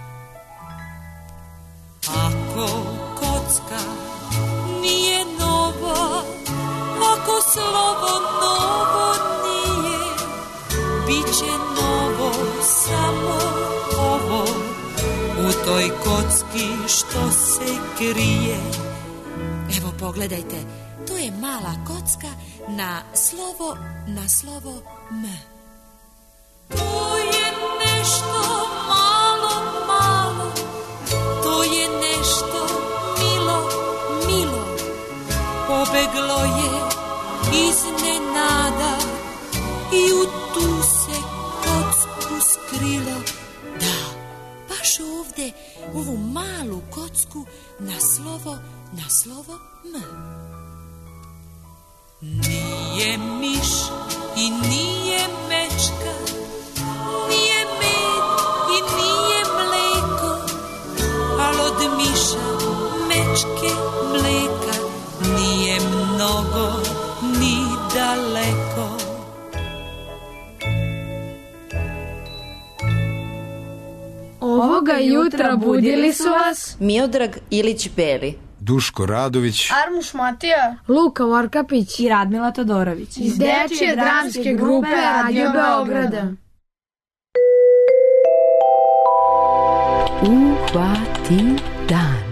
Ako kocka nije nova, ako slovo novo nije, bit će novo samo ovo, u toj kocki što se krije. Evo pogledajte, to je mala kocka na slovo M. To je nešto malo, to je nešto milo, pobeglo je iznenada i u tu se kocku skrilo. Da, baš ovde, ovu malu kocku na slovo M. Nije miš i nije mečka, nije med i nije mleko, al od miša, mečke, mleka nije mnogo ni daleko. Ovoga jutra budili su vas Miodrag Ilić Beli, Duško Radović, Armuš Matija, Luka Varkapić i Radmila Todorović iz dečije dramske grupe Radio Beograda. Uhvati dan.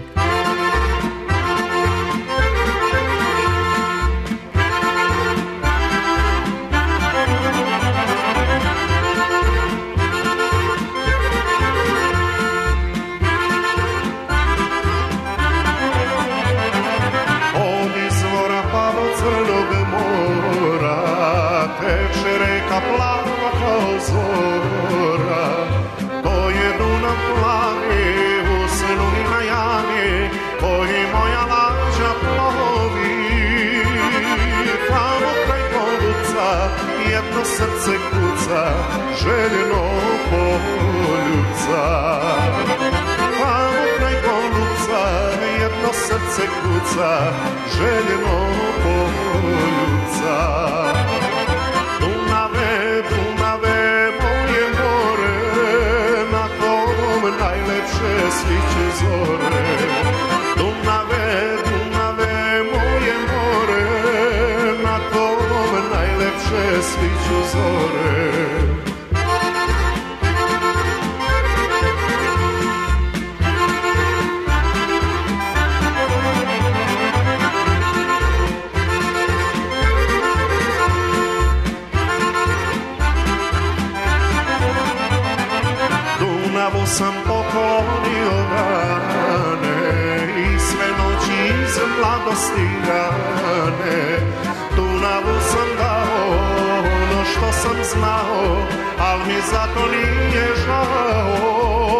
rijeka plava kao zora, to je Dunav plavi u snu i na javi, koji moja lađa plovi. Tamo kraj Golubca jedno srce kuca, željeno poljuca. Tamo kraj Golubca jedno srce kuca, željeno poljuca. Dunave, Dunave, moje more, na tom najlepše sviće zore. Dunave, Dunave, moje more, na tom najlepše sviću zore. Dunavu sam poklonio dane i sve noći iz mladosti rane. Dunavu sam dao ono što sam znao, al mi zato nije žao.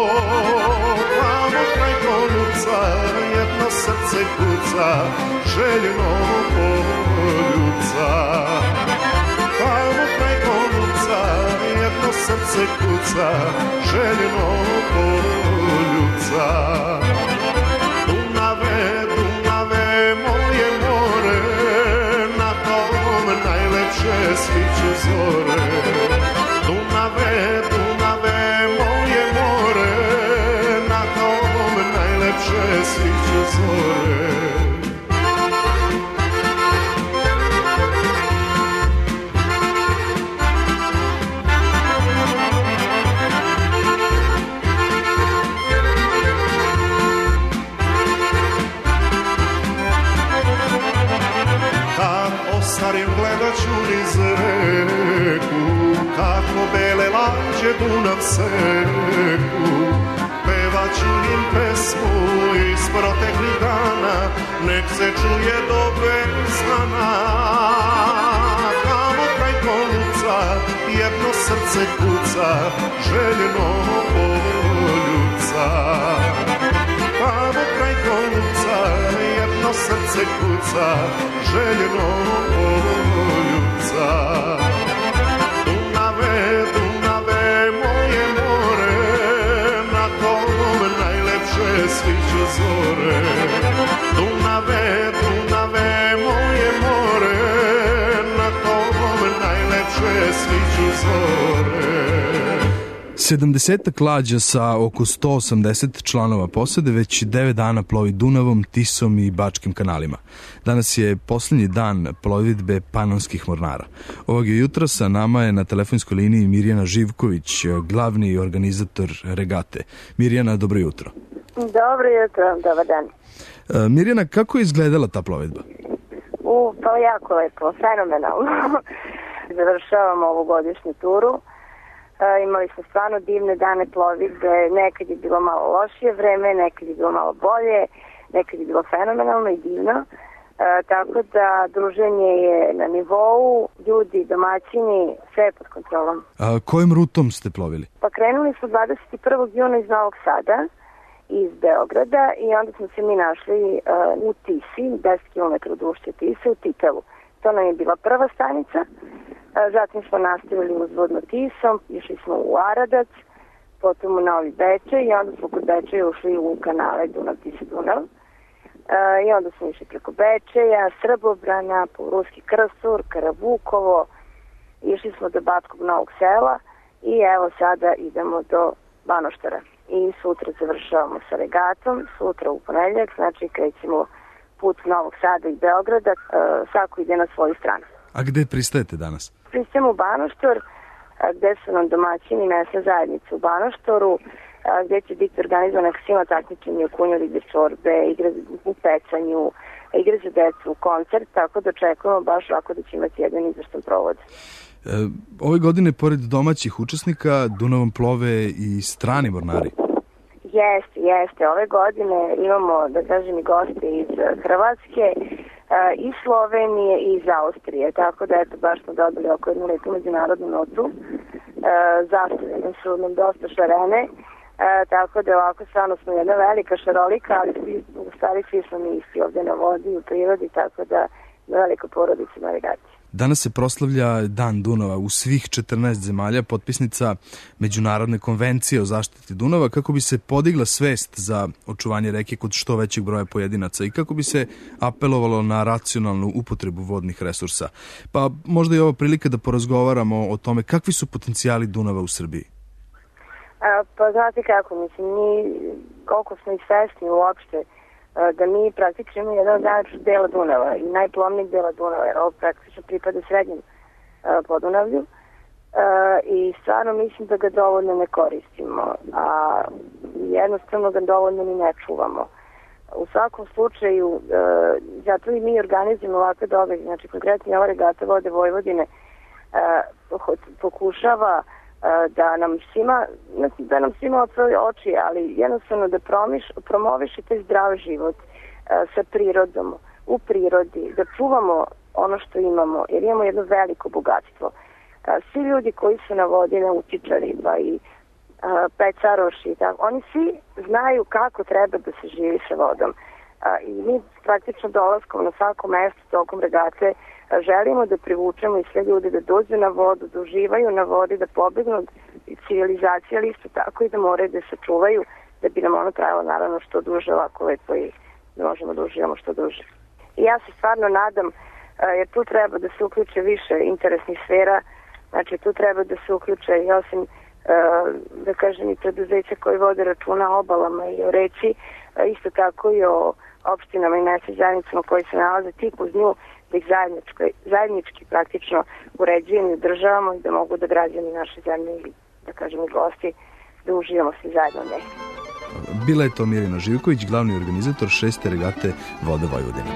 Tamo kraj Golubca jedno srce kuca, željeno poljuca. Tamo kraj Golubca jedno srce kuca, željeno poljuca. Dunave, Dunave, moje more, na tom najlepše sviću zore. Dunave, Dunave, moje more, na tom najlepše sviću zore. Starim gledat ću niz reku, kako bele lađe Dunav seku. Pevat ću im pesmu iz proteklih dana, nek se čuje do beznana. Tamo kraj Golubca jedno srce kuca, željeno poljuca. Tamo kraj Golubca jedno srce kuca, željeno poljuca. Dunave, Dunave, moje more, na tom najlepše sviću zore. Dunave, Dunave, moje more, na tom najlepše sviću zore. 70 lađa sa oko 180 članova posade već 9 dana plovi Dunavom, Tisom i Bačkim kanalima. Danas je posljednji dan plovidbe panonskih mornara. Ovog jutra sa nama je na telefonskoj liniji Mirjana Živković, glavni organizator regate. Mirjana, dobro jutro. Dobro jutro, dobar dan. Mirjana, kako je izgledala ta plovidba? Pa jako lepo, fenomenalno. Završavamo ovu godišnju turu. Imali smo stvarno divne dane plovidbe, nekad je bilo malo lošije vreme, nekad je bilo malo bolje, nekad je bilo fenomenalno i divno. Tako da druženje je na nivou, ljudi, domaćini, sve je pod kontrolom. A kojim rutom ste plovili? Pa krenuli smo 21. juna iz Novog Sada, iz Beograda, i onda smo se mi našli u Tisi, 10 km od ušća Tise, u Titelu. To nam je bila prva stanica. Zatim smo nastavili uzvodno Tisom, išli smo u Aradac, potom u Novi Bečej i onda smo kod Bečeja ušli u kanale Dunav-Tisa-Dunav. I onda smo išli preko Bečeja, Srbobrana, po Ruski Krstur, Karavukovo, išli smo do Bačkog Novog Sela i evo sada idemo do Banoštara. I sutra završavamo sa regatom, sutra u ponedeljak, znači krećemo put Novog Sada i Beograda, svako ide na svoju stranu. A gde pristajete danas? Pristajemo u Banoštor, gde su nam domaćini mesna zajednica u Banoštoru, gde će biti organizovana svima takmičenje u kunju ribe čorbe, igre u pecanju, igre za decu, koncert, tako da očekujemo baš ovako da će imati jedan izvrstan provod. Ove godine, pored domaćih učesnika, Dunavom plove i strani mornari. Jeste. Ove godine imamo, da kažem, i goste iz Hrvatske. iz Slovenije i iz Austrije, tako da eto baš smo dobili oko jednu lepu međunarodnu notu, zastavljeno su nam dosta šarene, tako da ovako stvarno smo jedna velika šarolika, ali u stvari svi smo mi isti ovdje na vodi, u prirodi, tako da velika porodica navigacije. Danas se proslavlja Dan Dunava u svih 14 zemalja potpisnica Međunarodne konvencije o zaštiti Dunava kako bi se podigla svest za očuvanje reke kod što većeg broja pojedinaca i kako bi se apelovalo na racionalnu upotrebu vodnih resursa. Pa možda je ovo prilika da porazgovaramo o tome kakvi su potencijali Dunava u Srbiji. Pa znate kako, mislim, mi koliko smo i svesni uopšte da mi praktično imamo jedan zajednički dela Dunava i najplovnijeg dela Dunava, jer ovo praktično pripada srednjem Podunavlju i stvarno mislim da ga dovoljno ne koristimo, a jednostavno ga dovoljno ni ne čuvamo. U svakom slučaju, zato i mi organizujemo ovakve događaje, znači konkretno ova regata Vode Vojvodine pokušava da nam svima otvori oči, ali jednostavno da promoviše taj zdrav život sa prirodom, u prirodi, da čuvamo ono što imamo, jer imamo jedno veliko bogatstvo. Svi ljudi koji su na vodi, nautičari, pa i pecaroši, oni svi znaju kako treba da se živi sa vodom. I mi praktično dolaskom na svako mesto tokom regate želimo da privučemo i sve ljude da dođu na vodu, da uživaju na vodi, da pobegnu od civilizacije, ali isto tako i da moraju da se čuvaju, da bi nam ono trajalo naravno što duže, ovako lepo i da možemo da uživamo što duže. I ja se stvarno nadam, jer tu treba da se uključe više interesnih sfera, znači tu treba da se uključe i osim, da kažem, i preduzeća koji vode računa o obalama i o reci, isto tako i o opštinama i mesnim zajednicama koji se nalaze tik uz nju, da ih zajednički praktično uređujemo i održavamo i da mogu da građani naše zemlje i, da kažem, i gosti da uživamo svi zajedno njih. Bila je to Mirjana Živković, glavni organizator 6. regate Vode Vojvodine.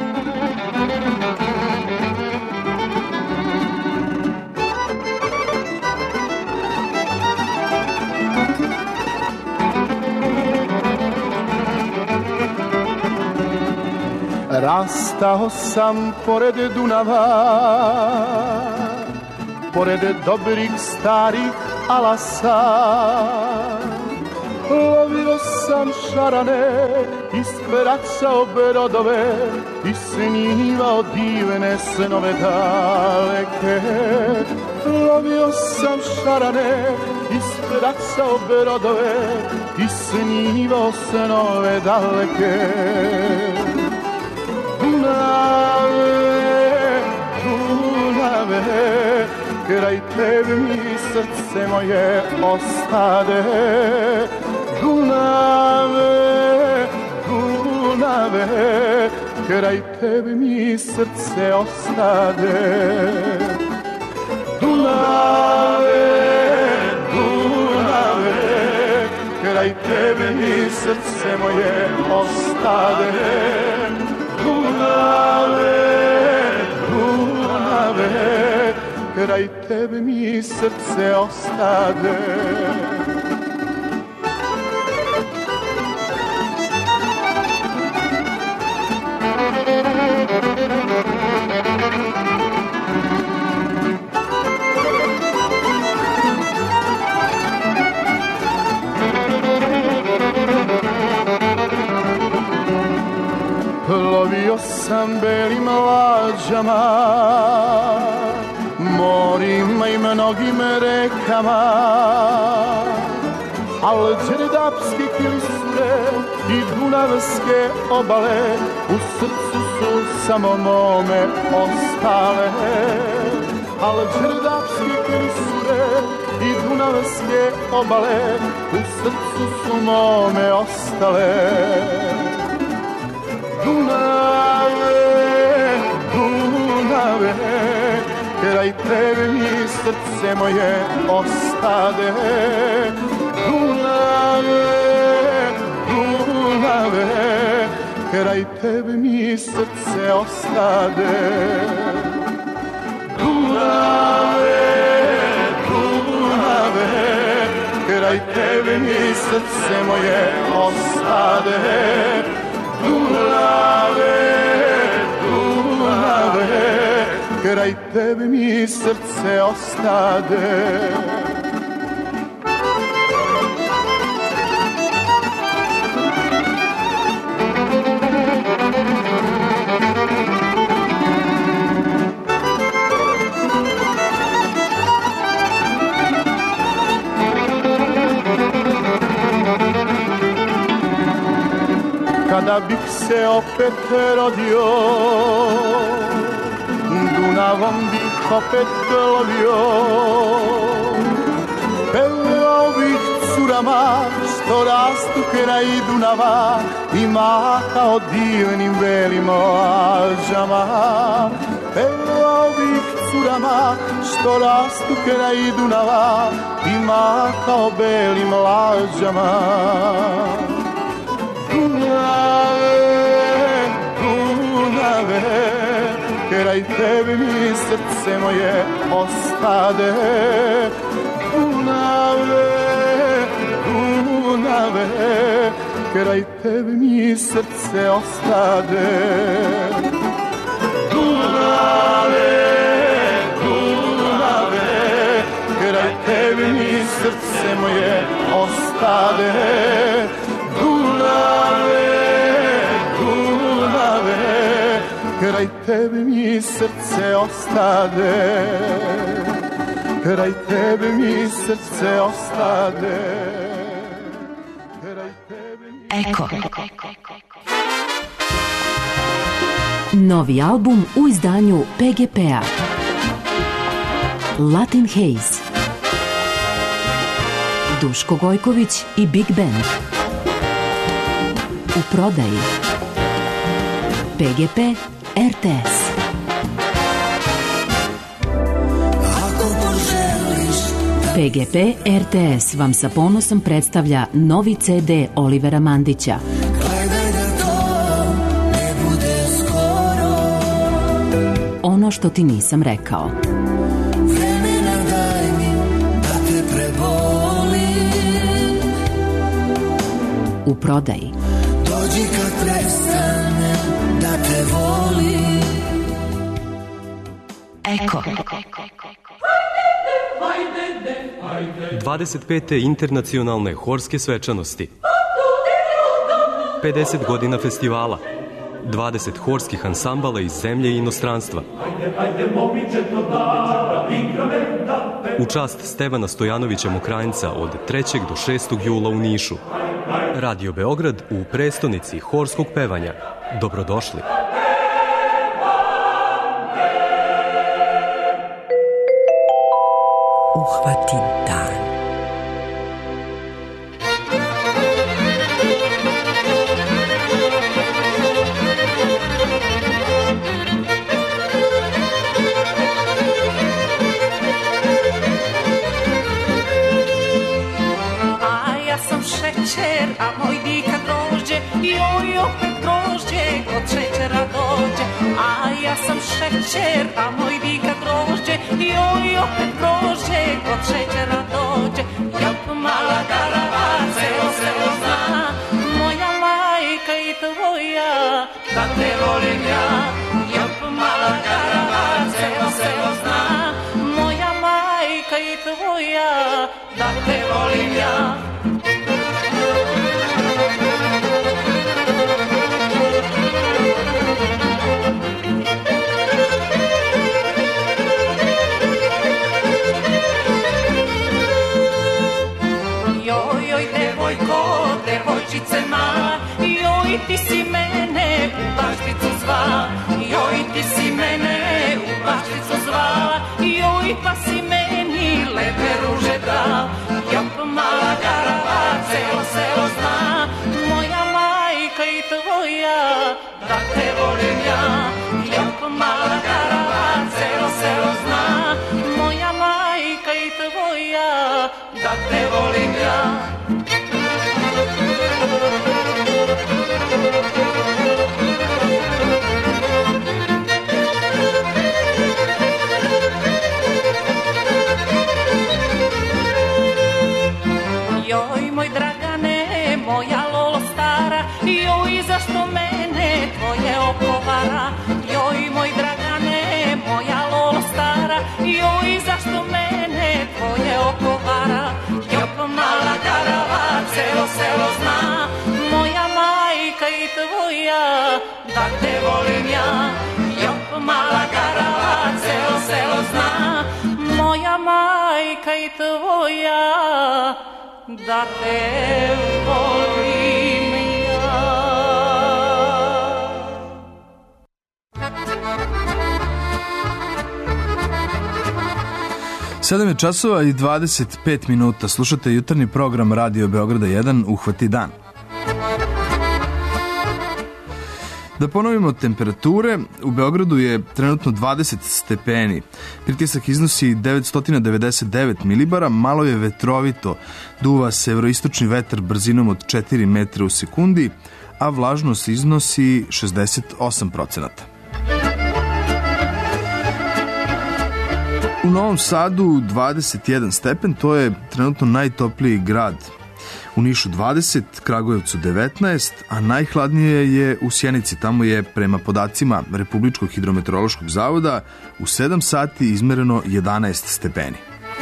Rastao sam pored Dunava, pored dobrih starih alasa. Lovio sam šarane, ispraćao brodove i snimao divne snove daleke. Lovio sam šarane, ispraćao brodove i snimao snove daleke. Dunave, kraj tebe mi srce moje ostade. Dunave, kraj tebe mi srce ostade. Dunave, kraj tebe mi srce moje ostade. Dunave, kraj tebe mi srce ostade. Plovio sam belim lađama, morima i mnogim rekama, al đerdapske kilisure i dunavske obale u srcu su samo mome ostale. Al đerdapske kilisure i dunavske obale u srcu su mome ostale. Dunave, kraj tebe mi srce moje ostade. Dunave, kraj tebe mi srce ostade. Dunave, kraj tebe mi srce moje ostade. Dunave, kraj tebe mi srce ostade. Kada bih se opet rodio, Dunavom bih opet lovio, pevao bih curama što rastu kraj Dunava i mahao divnim belim lađama. Pevao bih curama što rastu kraj Dunava i mahao belim lađama. Dunave, kraj tebe mi srce moje ostade. Dunave, kraj tebe mi srce ostade. Dunave, kraj tebe mi srce moje ostade. Kraj tebe mi srce ostade, kraj tebe mi srce ostade. Eko. Novi album u izdanju PGP-a. Latin Haze. Duško Gojković i Big Band. U prodaji. PGP RTS. PGP RTS vam sa ponosom predstavlja novi CD Olivera Mandića. Ono što ti nisam rekao. U prodaji. Dođi kad prestane da te volim. Eko. 25. internacionalne horske svečanosti. 50 godina festivala. 20 horskih ansambala iz zemlje i inostranstva. U čast Stevana Stojanovića Mokranjca od 3. do 6. jula u Nišu. Radio Beograd u prestonici horskog pevanja. Dobrodošli. Uhvati dan. A moj dika grožđe, joj opet grožđe, kod šećera dođe. A ja sam šećer, a moj dika grožđe, joj opet grožđe, kod šećera dođe. Jop mala garava, celo selo zna, moja majka i tvoja, da te volim ja. Jop mala garava, celo selo zna, moja majka i tvoja, da te volim ja. Devojčice mala, joj ti si mene u bašticu zvala, joj ti si mene u bašticu zvala, joj pa si meni lepe ruže dal. Jop mala garava, celo selo zna, moja majka i tvoja, da te volim ja. Jop mala garava, celo selo zna, moja majka i tvoja, da te volim ja. Joj moj Dragane, moja lolo stara, joj zašto mene tvoje okovara. Joj moj Dragane, moja lolo selo zna, moja majka i tvoja, da te volim ja. Jop, mala garala, celo selo zna, moja majka i tvoja, da te volim ja. 7 je časova i 25 minuta. Slušate jutarnji program Radio Beograda 1 Uhvati dan. Da ponovimo temperature, u Beogradu je trenutno 20 stepeni. Pritisak iznosi 999 milibara, malo je vetrovito, duva severoistočni vetar brzinom od 4 metra u sekundi, a vlažnost iznosi 68%. U Novom Sadu 21 stepen, to je trenutno najtopliji grad. U Nišu 20, Kragujevcu 19, a najhladnije je u Sjenici. Tamo je, prema podacima Republičkog hidrometeorološkog zavoda, u 7 sati izmereno 11 stepeni.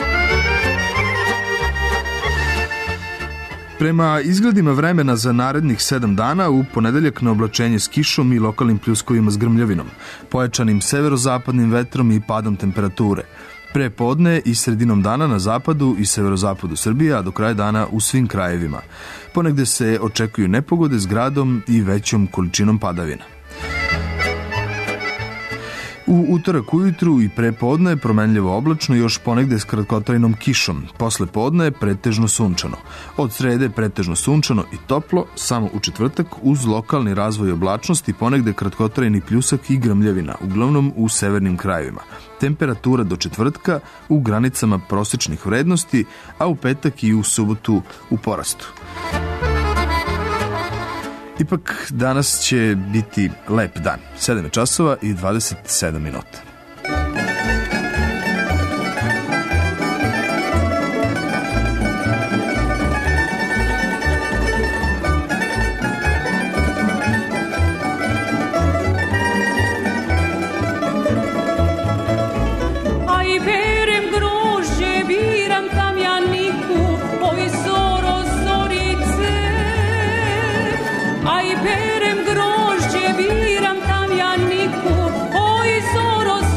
Prema izgledima vremena za narednih 7 dana, u ponedeljak na oblačenje s kišom i lokalnim pljuskovima s grmljavinom, pojačanim severozapadnim vetrom i padom temperature. Pre podne i sredinom dana na zapadu i severozapadu Srbije, a do kraja dana u svim krajevima. Ponegde se očekuju nepogode s gradom i većom količinom padavina. U utorak ujutru i pre podne promenljivo oblačno, još ponegde s kratkotrajnom kišom. Posle podne pretežno sunčano. Od srede pretežno sunčano i toplo, samo u četvrtak uz lokalni razvoj oblačnosti, ponegde kratkotrajni pljusak i grmljavina, uglavnom u severnim krajevima. Temperatura do četvrtka u granicama prosečnih vrednosti, a u petak i u subotu u porastu. Ipak danas će biti lep dan. 7 časova i 27 minuta. Berem grožđe, biram tamjaniku, oj zoro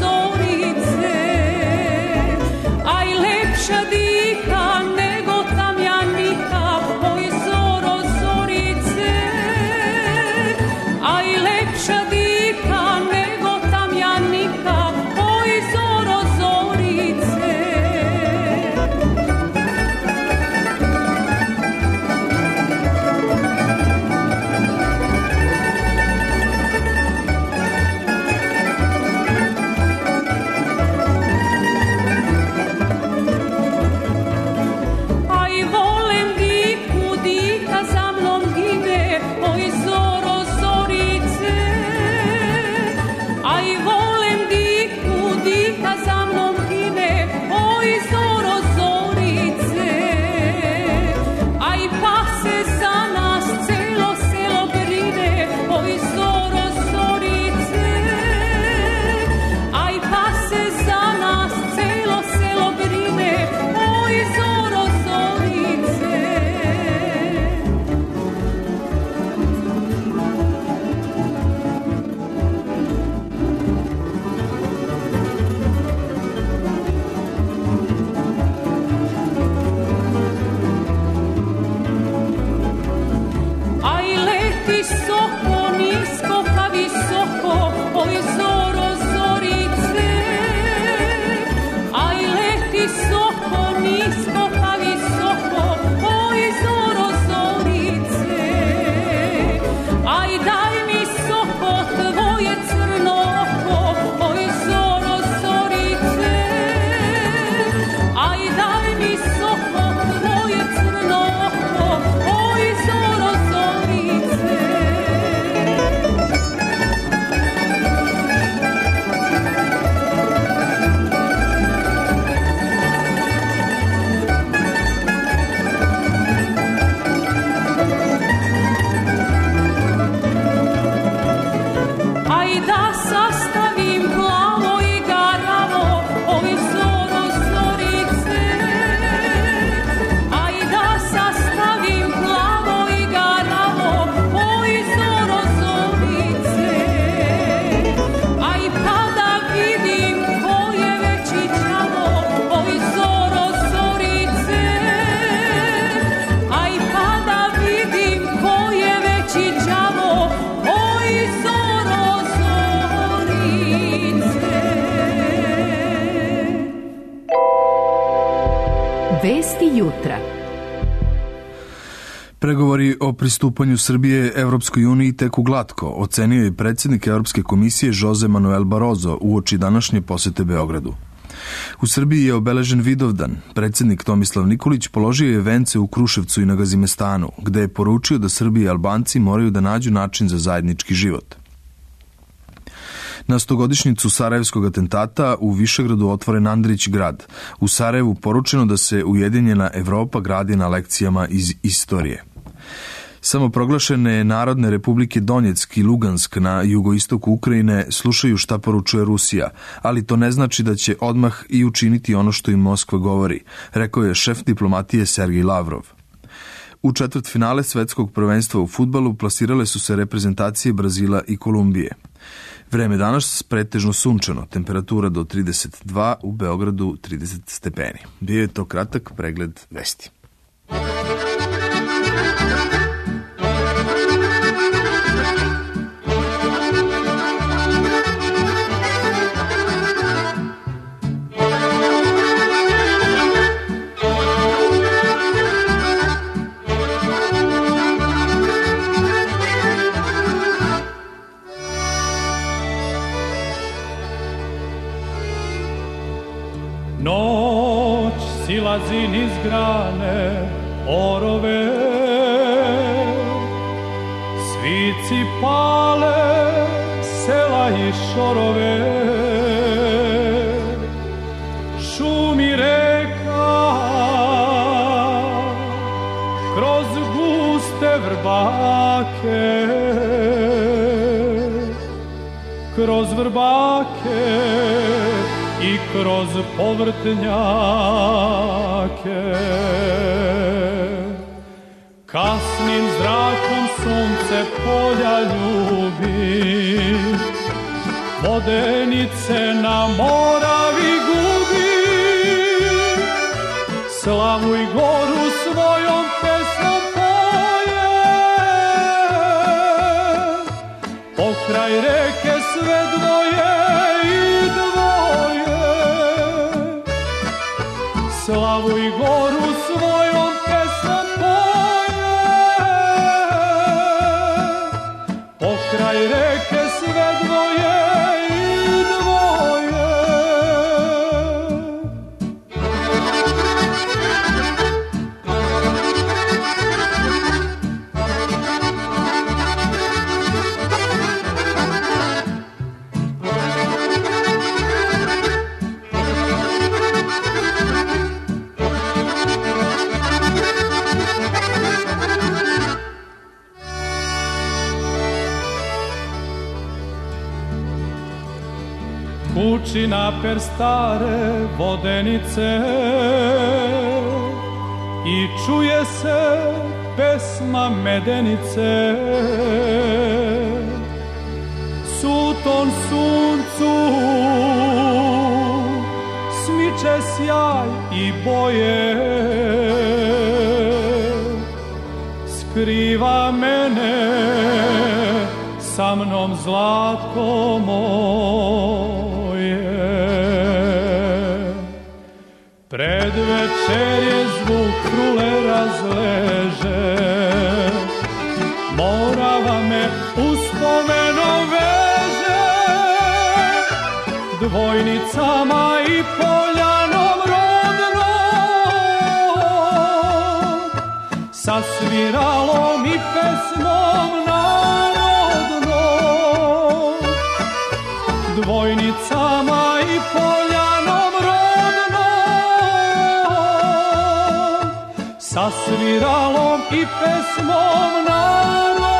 Vesti jutra. Pregovori o pristupanju Srbije Evropskoj uniji teku glatko, ocenio je predsjednik Evropske komisije Jose Manuel Barroso uoči današnje posete Beogradu. U Srbiji je obeležen Vidovdan. Predsjednik Tomislav Nikolić položio je vence u Kruševcu i na Gazimestanu, gde je poručio da Srbi i Albanci moraju da nađu način za zajednički život. Na 100-godišnjicu Sarajevskog atentata u Višegradu otvoren Andrić grad. U Sarajevu poručeno da se ujedinjena Evropa gradi na lekcijama iz istorije. Samoproglašene Narodne republike Donjeck i Lugansk na jugoistoku Ukrajine slušaju šta poručuje Rusija, ali to ne znači da će odmah i učiniti ono što im Moskva govori, rekao je šef diplomatije Sergej Lavrov. U četvrtfinale svetskog prvenstva u fudbalu plasirale su se reprezentacije Brazila i Kolumbije. Vreme danas pretežno sunčano, temperatura do 32, u Beogradu 30 stepeni. Bio je to kratak pregled vesti. Noć silazi niz grane orove, svici pale sela i šorove, šumi reka kroz guste vrbake, kroz vrbake i kroz povrtnjake. Kasnim zrakom sunce polja ljubi, vodenice na Moravi gubi. Slavu i goru svojom pesmom poje, pokraj reke sve dvoje i dvoje. Slavu i goru svojom pesmom poje, pokraj reke sve dvoje i dvoje. Kući naper stare vodenice i čuje se pesma medenice. Suton suncu smiče sjaj i boje, skriva mene sa mnom zlatko moje. Pred večer je zvuk krule razleže, Morava me uspomenom veže, dvojnicama i poljanom rodnom, sa sviralom i pesmom narodnom, dvojnicama i poljanom rodnom, sa sviralom i pesmom narodnom.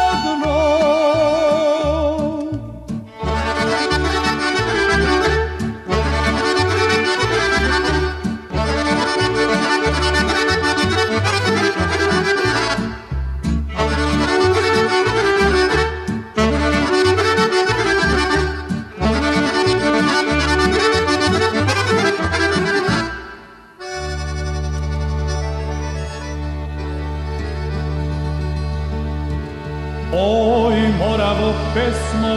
Oj, Moravo, pesmo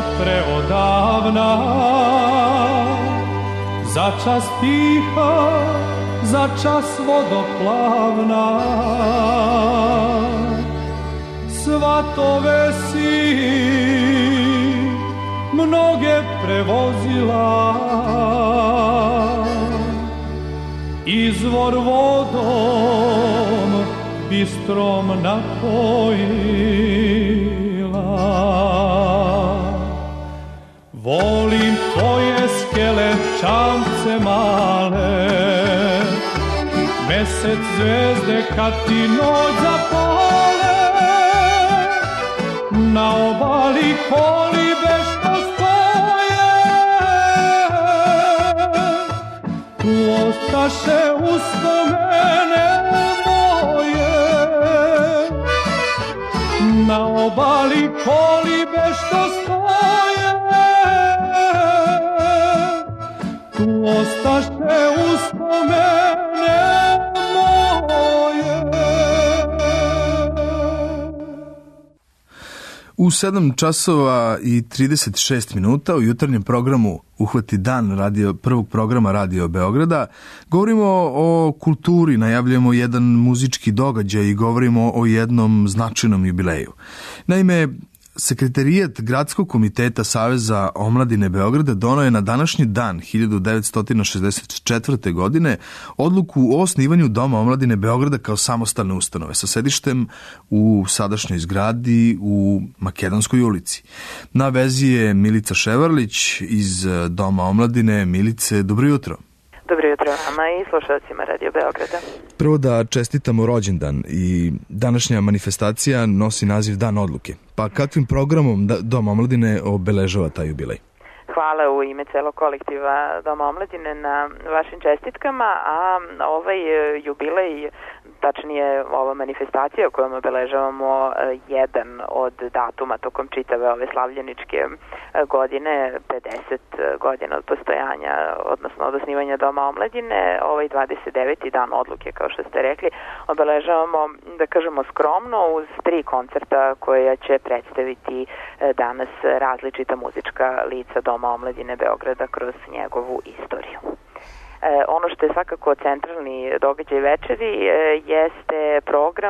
preodavna, začas tiha, za čas vodoplavna, svatove si mnoge prevozila, izvor vodom bistrom napojila. Volim tvoje skele čamce male, mesec zvezde kad ti noć zapale, na obali kolibe što stoje, tu ostaše uspomene moje, na obali kolibe što stoje, tu ostaše uspomene moje. U 7 časova i 36 minuta u jutarnjem programu Uhvati dan prvog programa Radio Beograda govorimo o kulturi, najavljujemo jedan muzički događaj i govorimo o jednom značajnom jubileju. Naime, Sekretarijat Gradskog komiteta Saveza omladine Beograda doneo je na današnji dan 1964. godine odluku o osnivanju Doma omladine Beograda kao samostalne ustanove sa sedištem u sadašnjoj zgradi u Makedonskoj ulici. Na vezi je Milica Ševarlić iz Doma omladine. Milice, dobro jutro. Dobro jutro vama i slušalcima Radio Beograda. Prvo da čestitamo rođendan i današnja manifestacija nosi naziv Dan odluke. Pa kakvim programom Dom omladine obeležava taj jubilej? Hvala u ime celog kolektiva Doma omladine na vašim čestitkama, a ovaj jubilej, tačnije ova manifestacija kojom obeležavamo jedan od datuma tokom čitave ove slavljeničke godine, 50 godina od postojanja, odnosno od osnivanja Doma omladine, ovaj 29. dan odluke, kao što ste rekli, obeležavamo, da kažemo skromno, uz 3 koncerta koja će predstaviti danas različita muzička lica Doma omladine Beograda kroz njegovu istoriju. Ono što je svakako centralni događaj večeri jeste program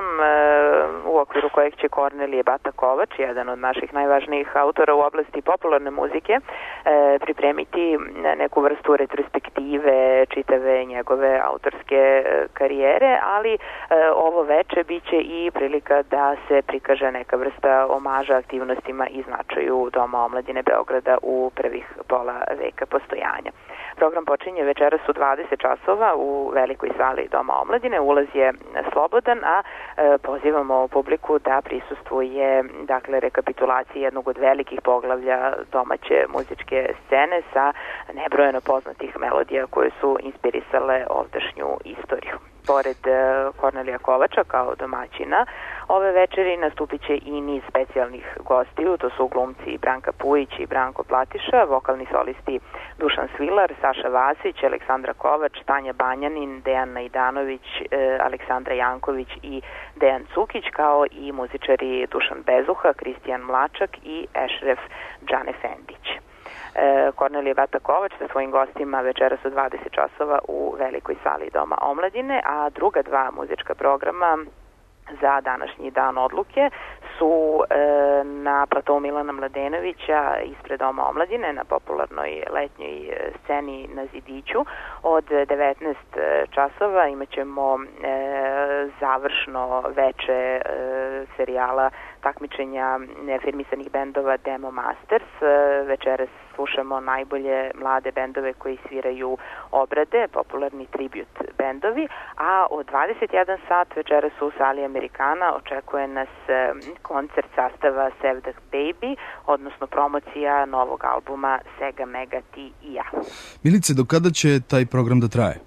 u okviru kojeg će Kornelije Bata Kovač, jedan od naših najvažnijih autora u oblasti popularne muzike, pripremiti neku vrstu retrospektive čitave njegove autorske karijere, ali ovo veče biće i prilika da se prikaže neka vrsta omaža aktivnostima i značaju Doma omladine Beograda u prvih pola veka postojanja. Program počinje večeras u 20 časova u velikoj sali Doma omladine. Ulaz je slobodan, a pozivamo publiku da prisustvuje rekapitulaciji jednog od velikih poglavlja domaće muzičke scene sa nebrojeno poznatih melodija koje su inspirisale ovdašnju istoriju. Pored Kornelija Kovača kao domaćina, ove večeri nastupit će i niz specijalnih gostiju, to su glumci Branka Pujić i Branko Platiša, vokalni solisti Dušan Svilar, Saša Vasić, Aleksandra Kovač, Tanja Banjanin, Dejan Najdanović, Aleksandra Janković i Dejan Cukić, kao i muzičari Dušan Bezuha, Kristijan Mlačak i Ešref Džanefendić. Kornelije Bata Kovač sa svojim gostima večeras u 20 časova u velikoj sali Doma omladine, a druga 2 muzička programa za današnji dan odluke su na platovu Milana Mladenovića ispred Doma omladine na popularnoj letnjoj sceni na Zidiću. Od 19 časova imat ćemo završno veče serijala takmičenja firmisanih bendova Demo Masters. Večeras slušamo najbolje mlade bendove koji sviraju obrade, popularni tribute bendovi, a od 21 sat večeras u sali Amerikana očekuje nas koncert sastava Save the Baby, odnosno promocija novog albuma Sega Mega Ti i ja. Milice, do kada će taj program da traje?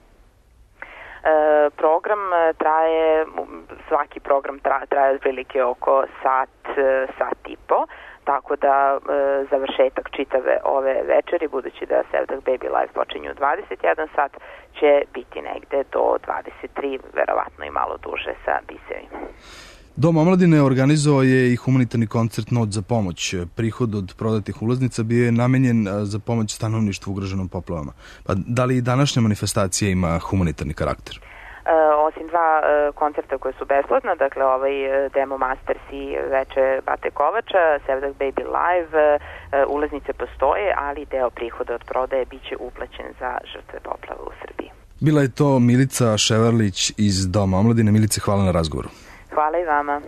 Program traje, svaki program traje otprilike oko sat i po, tako da završetak čitave ove večeri, budući da Save the Baby Live počinju u 21 sat, će biti negde do 23, verovatno i malo duže sa bisevima. Dom omladine organizovao je i humanitarni koncert Noć za pomoć. Prihod od prodatih ulaznica bio je namenjen za pomoć stanovništvu ugroženom poplavama. Pa da li i današnja manifestacija ima humanitarni karakter? Osim dva koncerta koje su besplatna, dakle ovaj Demo Masters i Veče Bate Kovača, Sevdah Baby Live, ulaznice postoje, ali deo prihoda od prodaje biće uplaćen za žrtve poplava u Srbiji. Bila je to Milica Ševarlić iz Doma omladine. Milice, hvala na razgovoru. Hvala i vama.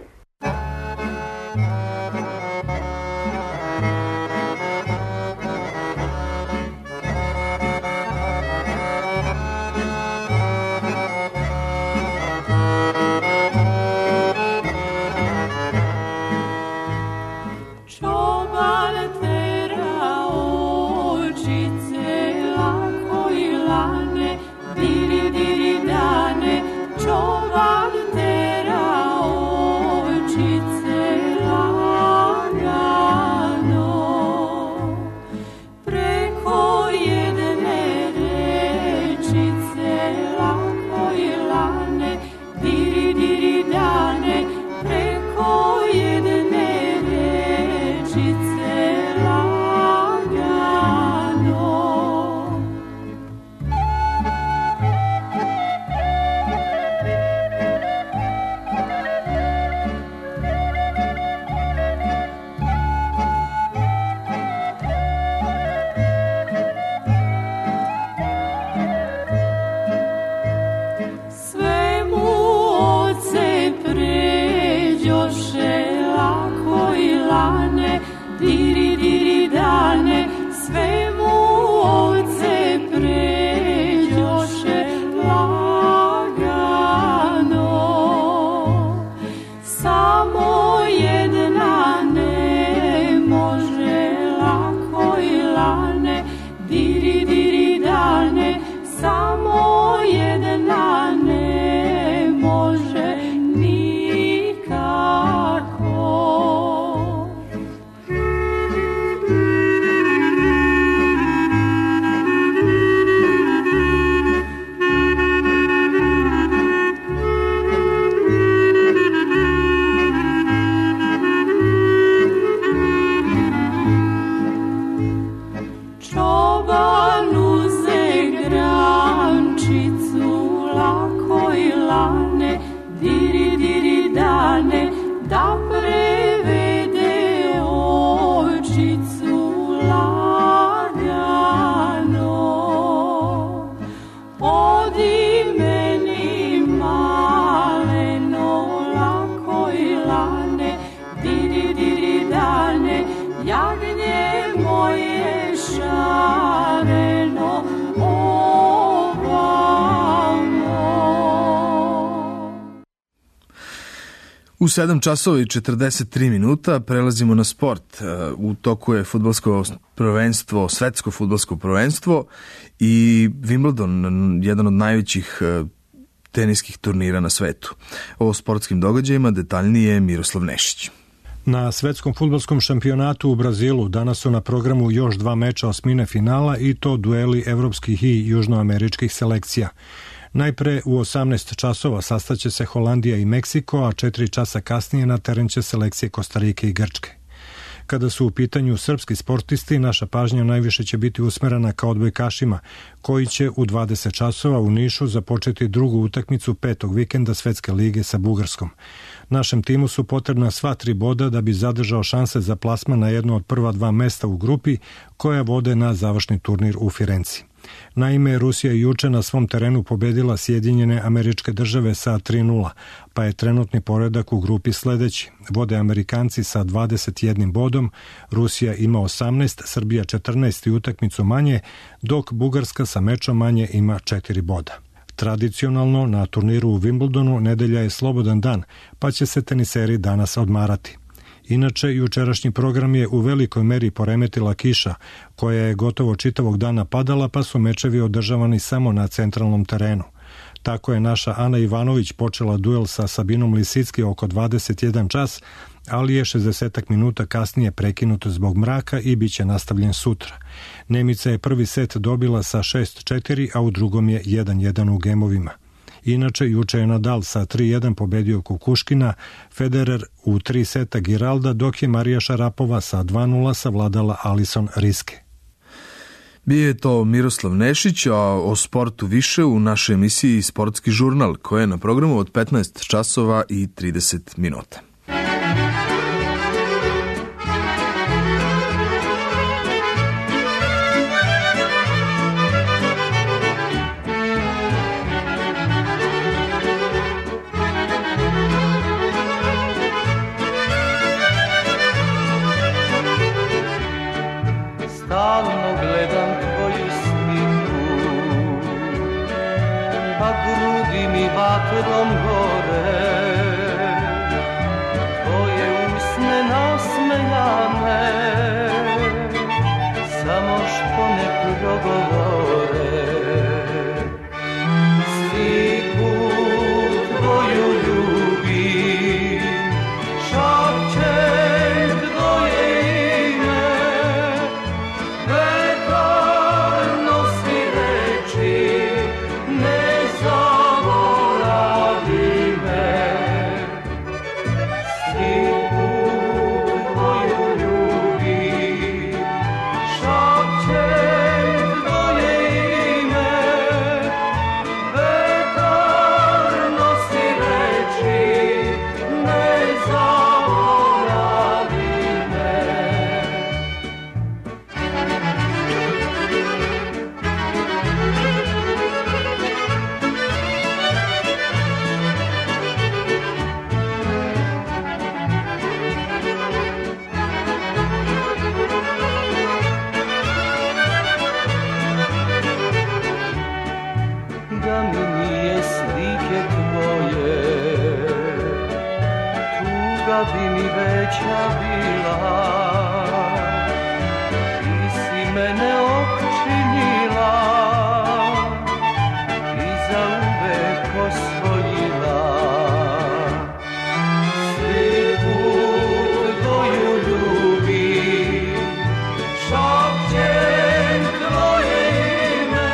U 7 časova i 43 minuta prelazimo na sport. U toku je fudbalsko prvenstvo, svetsko fudbalsko prvenstvo i Wimbledon, jedan od najvećih teniskih turnira na svetu. O sportskim događajima detaljnije Miroslav Nešić. Na svetskom fudbalskom šampionatu u Brazilu danas su na programu još 2 meča osmine finala i to dueli evropskih i južnoameričkih selekcija. Najpre u 18 časova sastaće se Holandija i Meksiko, a 4 časa kasnije na teren će selekcije Kostarike i Grčke. Kada su u pitanju srpski sportisti, naša pažnja najviše će biti usmerena ka odbojkašima, koji će u 20 časova u Nišu započeti drugu utakmicu 5. vikenda Svetske lige sa Bugarskom. Našem timu su potrebna sva 3 boda da bi zadržao šanse za plasman na jedno od prva 2 mesta u grupi koja vode na završni turnir u Firenci. Naime, Rusija je juče na svom terenu pobedila Sjedinjene Američke Države sa 3:0, pa je trenutni poredak u grupi sledeći. Vode Amerikanci sa 21 bodom, Rusija ima 18, Srbija 14 i utakmicu manje, dok Bugarska sa mečom manje ima 4 boda. Tradicionalno na turniru u Wimbledonu nedelja je slobodan dan, pa će se teniseri danas odmarati. Inače, jučerašnji program je u velikoj meri poremetila kiša, koja je gotovo čitavog dana padala, pa su mečevi održavani samo na centralnom terenu. Tako je naša Ana Ivanović počela duel sa Sabinom Lisicki oko 21 čas, ali je 60 minuta kasnije prekinut zbog mraka i bit će nastavljen sutra. Nemica je prvi set dobila sa 6:4, a u drugom je 1:1 u gemovima. Inače, juče je Nadal sa 3-1 pobedio Kukuškina, Federer u 3 seta Giralda, dok je Marija Šarapova sa 2-0 savladala Alison Riske. Bio je to Miroslav Nešić, a o sportu više u našoj emisiji Sportski žurnal, koja je na programu od 15 časova i 30 minuta. Stalno gledam tvoju sliku, a grudi mi vatrom gore, tvoje usne nasmejane, samo što ne progovore. Sliku tvoju ljubim, šapćem tvoje ime, vetar nosi reči, ne zaboravi me. Sliku tvoju ljubim, šapćem tvoje ime, vetar nosi reči, ne zaboravi me. Da mi nije slike tvoje, tuga bi mi veća bila. Ti si mene opčinila i zauvek osvojila. Sliku tvoju ljubim, šapćem tvoje ime,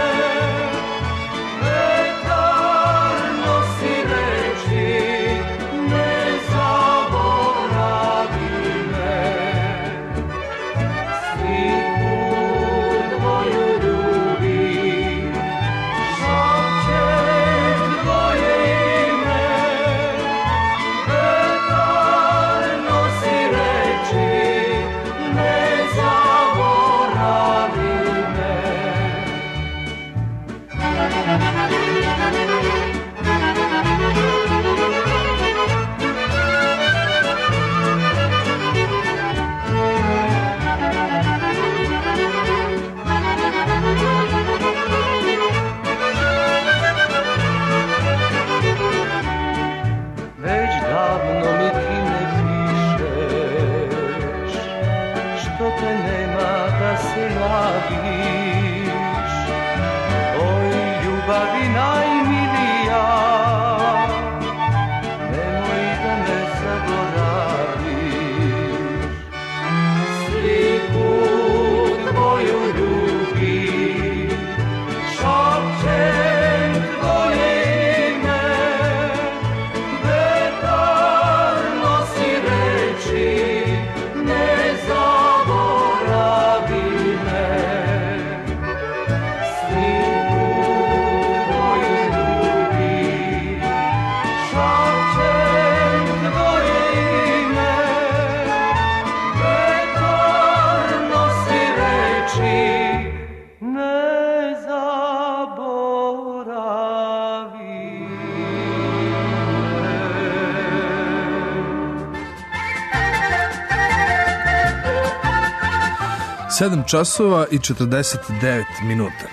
vetar nosi reči, ne zaboravi me. Sliku tvoju ljubim, šapćem tvoje ime, vetar nosi reči, ne zaboravi me. Već davno mi ti ne pišeš, što te nema da se javiš. Oj, ljubavi najmilija, nemoj da me zaboraviš. Sliku tvoju ljubim, šapćem tvoje ime, vetar nosi reči, ne zaboravi me. Sliku tvoju ljubim, šapćem tvoje ime, vetar nosi reči, ne zaboravi me. 7 časova i 49 minuta.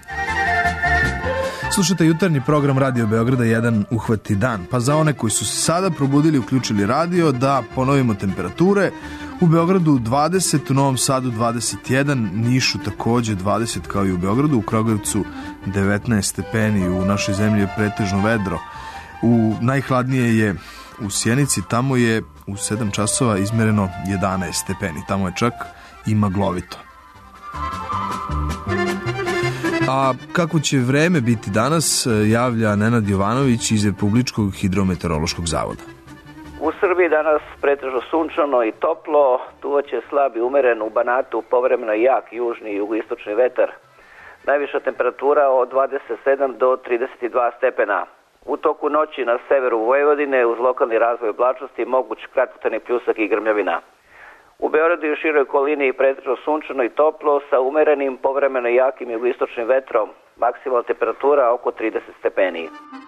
Slušajte jutarnji program Radio Beograda 1 Uhvati dan. Pa za one koji su se sada probudili, uključili radio, da ponovimo temperature. U Beogradu 20, u Novom Sadu 21, Nišu takođe 20 kao i u Beogradu, u Kragujevcu 19 stepeni, u našoj zemlji je pretežno vedro. Najhladnije je u Sjenici, tamo je u 7 časova izmereno 11 stepeni, tamo je čak i maglovito. A kako će vreme biti danas, javlja Nenad Jovanović iz Republičkog hidrometeorološkog zavoda. U Srbiji danas pretežno sunčano i toplo, duvaće slab i umeren, u Banatu povremeno jak južni i jugoistočni vetar. Najviša temperatura od 27 do 32 stepena. U toku noći na severu Vojvodine uz lokalni razvoj oblačnosti moguć kratkotrajni pljusak i grmljavina. U Beogradu i u široj okolini pretežno sunčano i toplo sa umerenim povremeno jakim jugoistočnim vetrom. Maksimalna temperatura oko 30 stepeni.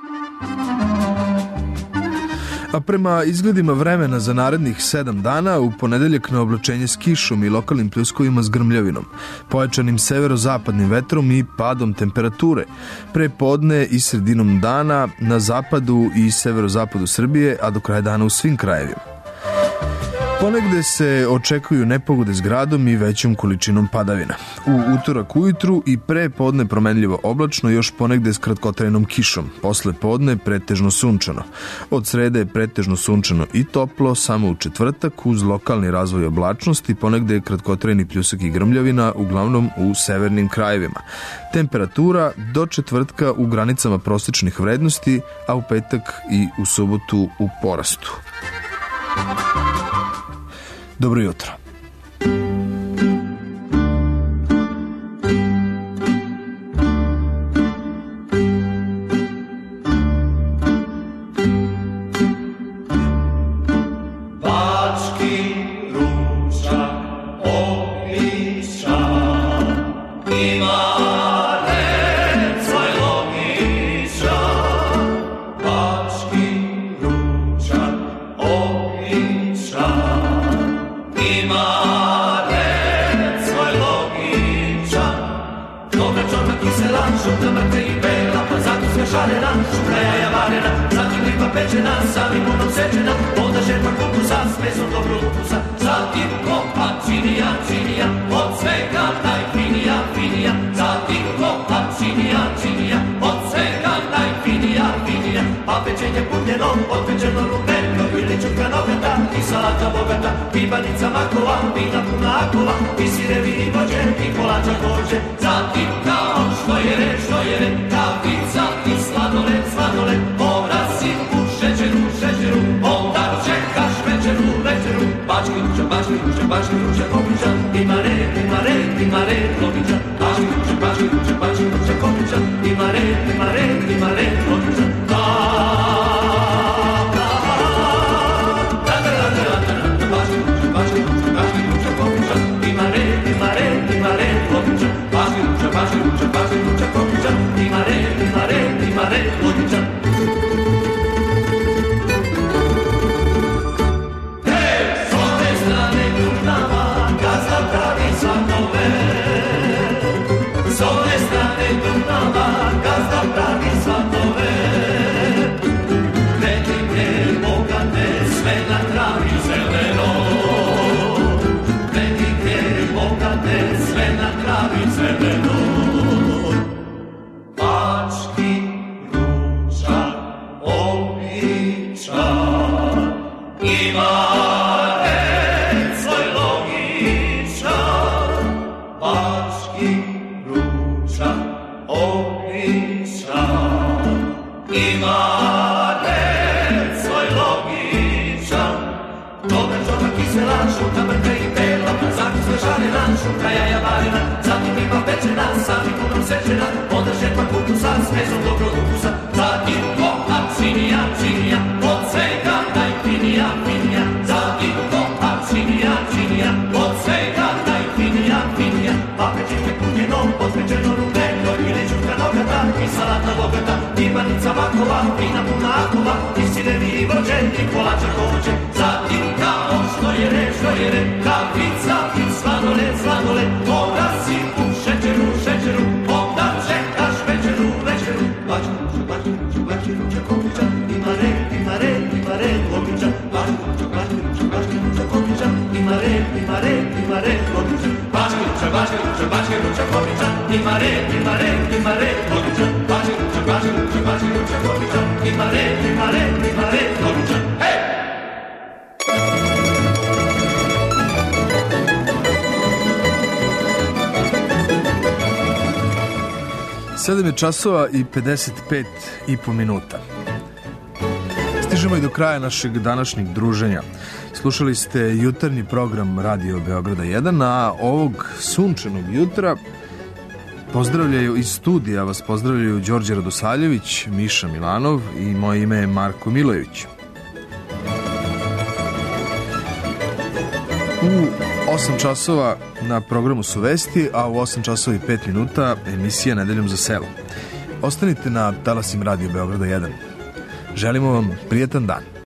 A prema izgledima vremena za narednih 7 dana, u ponedeljak na oblačenje s kišom i lokalnim pljuskovima s grmljavinom, pojačanim severozapadnim vetrom i padom temperature. Pre podne i sredinom dana na zapadu i severozapadu Srbije, a do kraja dana u svim krajevima. Ponegde se očekuju nepogode s gradom i većom količinom padavina. U utorak ujutru i pre podne promenljivo oblačno, još ponegde s kratkotrajnom kišom. Posle podne pretežno sunčano. Od srede je pretežno sunčano i toplo, samo u četvrtak uz lokalni razvoj oblačnosti, ponegde je kratkotrajni pljusak i grmljavina, uglavnom u severnim krajevima. Temperatura do četvrtka u granicama prosječnih vrednosti, a u petak i u subotu u porastu. Dobro jutro. Pibanica makova, vina puna akova, i sirevi i vođe, i kolača kođe. Zatim kao što je re, kafica i sladoled, obrasi u šećeru, onda čekaš večeru. Bački ruče, kopića, ima red, kopića. Bački ruče, kopića, ima red, kopića. Pibanica makova, vina puna akova, i sirevi i vođe, i kolača kođe. Zatim kao što je re, kafica i sladoled, obrasi u šećeru, onda čekaš večeru. Bački ruče, kopića, ima red, kopića. Bački ruče, kopića, ima red, kopića. Bački ruče, kopića, ima red, kopića. Bački ruče, kopića, ima red, kopića. Hej! 7 je časova i 55 i po minuta. Stižemo i do kraja našeg današnjeg druženja. Slušali ste jutarnji program Radio Beograda 1, a ovog sunčanog jutra pozdravljaju iz studija, vas pozdravljaju Đorđe Radosaljević, Miša Milanov i moje ime je Marko Milojević. U 8 časova na programu su vesti, a u 8 časova i 5 minuta emisija Nedeljom za selo. Ostanite na talasima Radio Beograda 1. Želimo vam prijetan dan.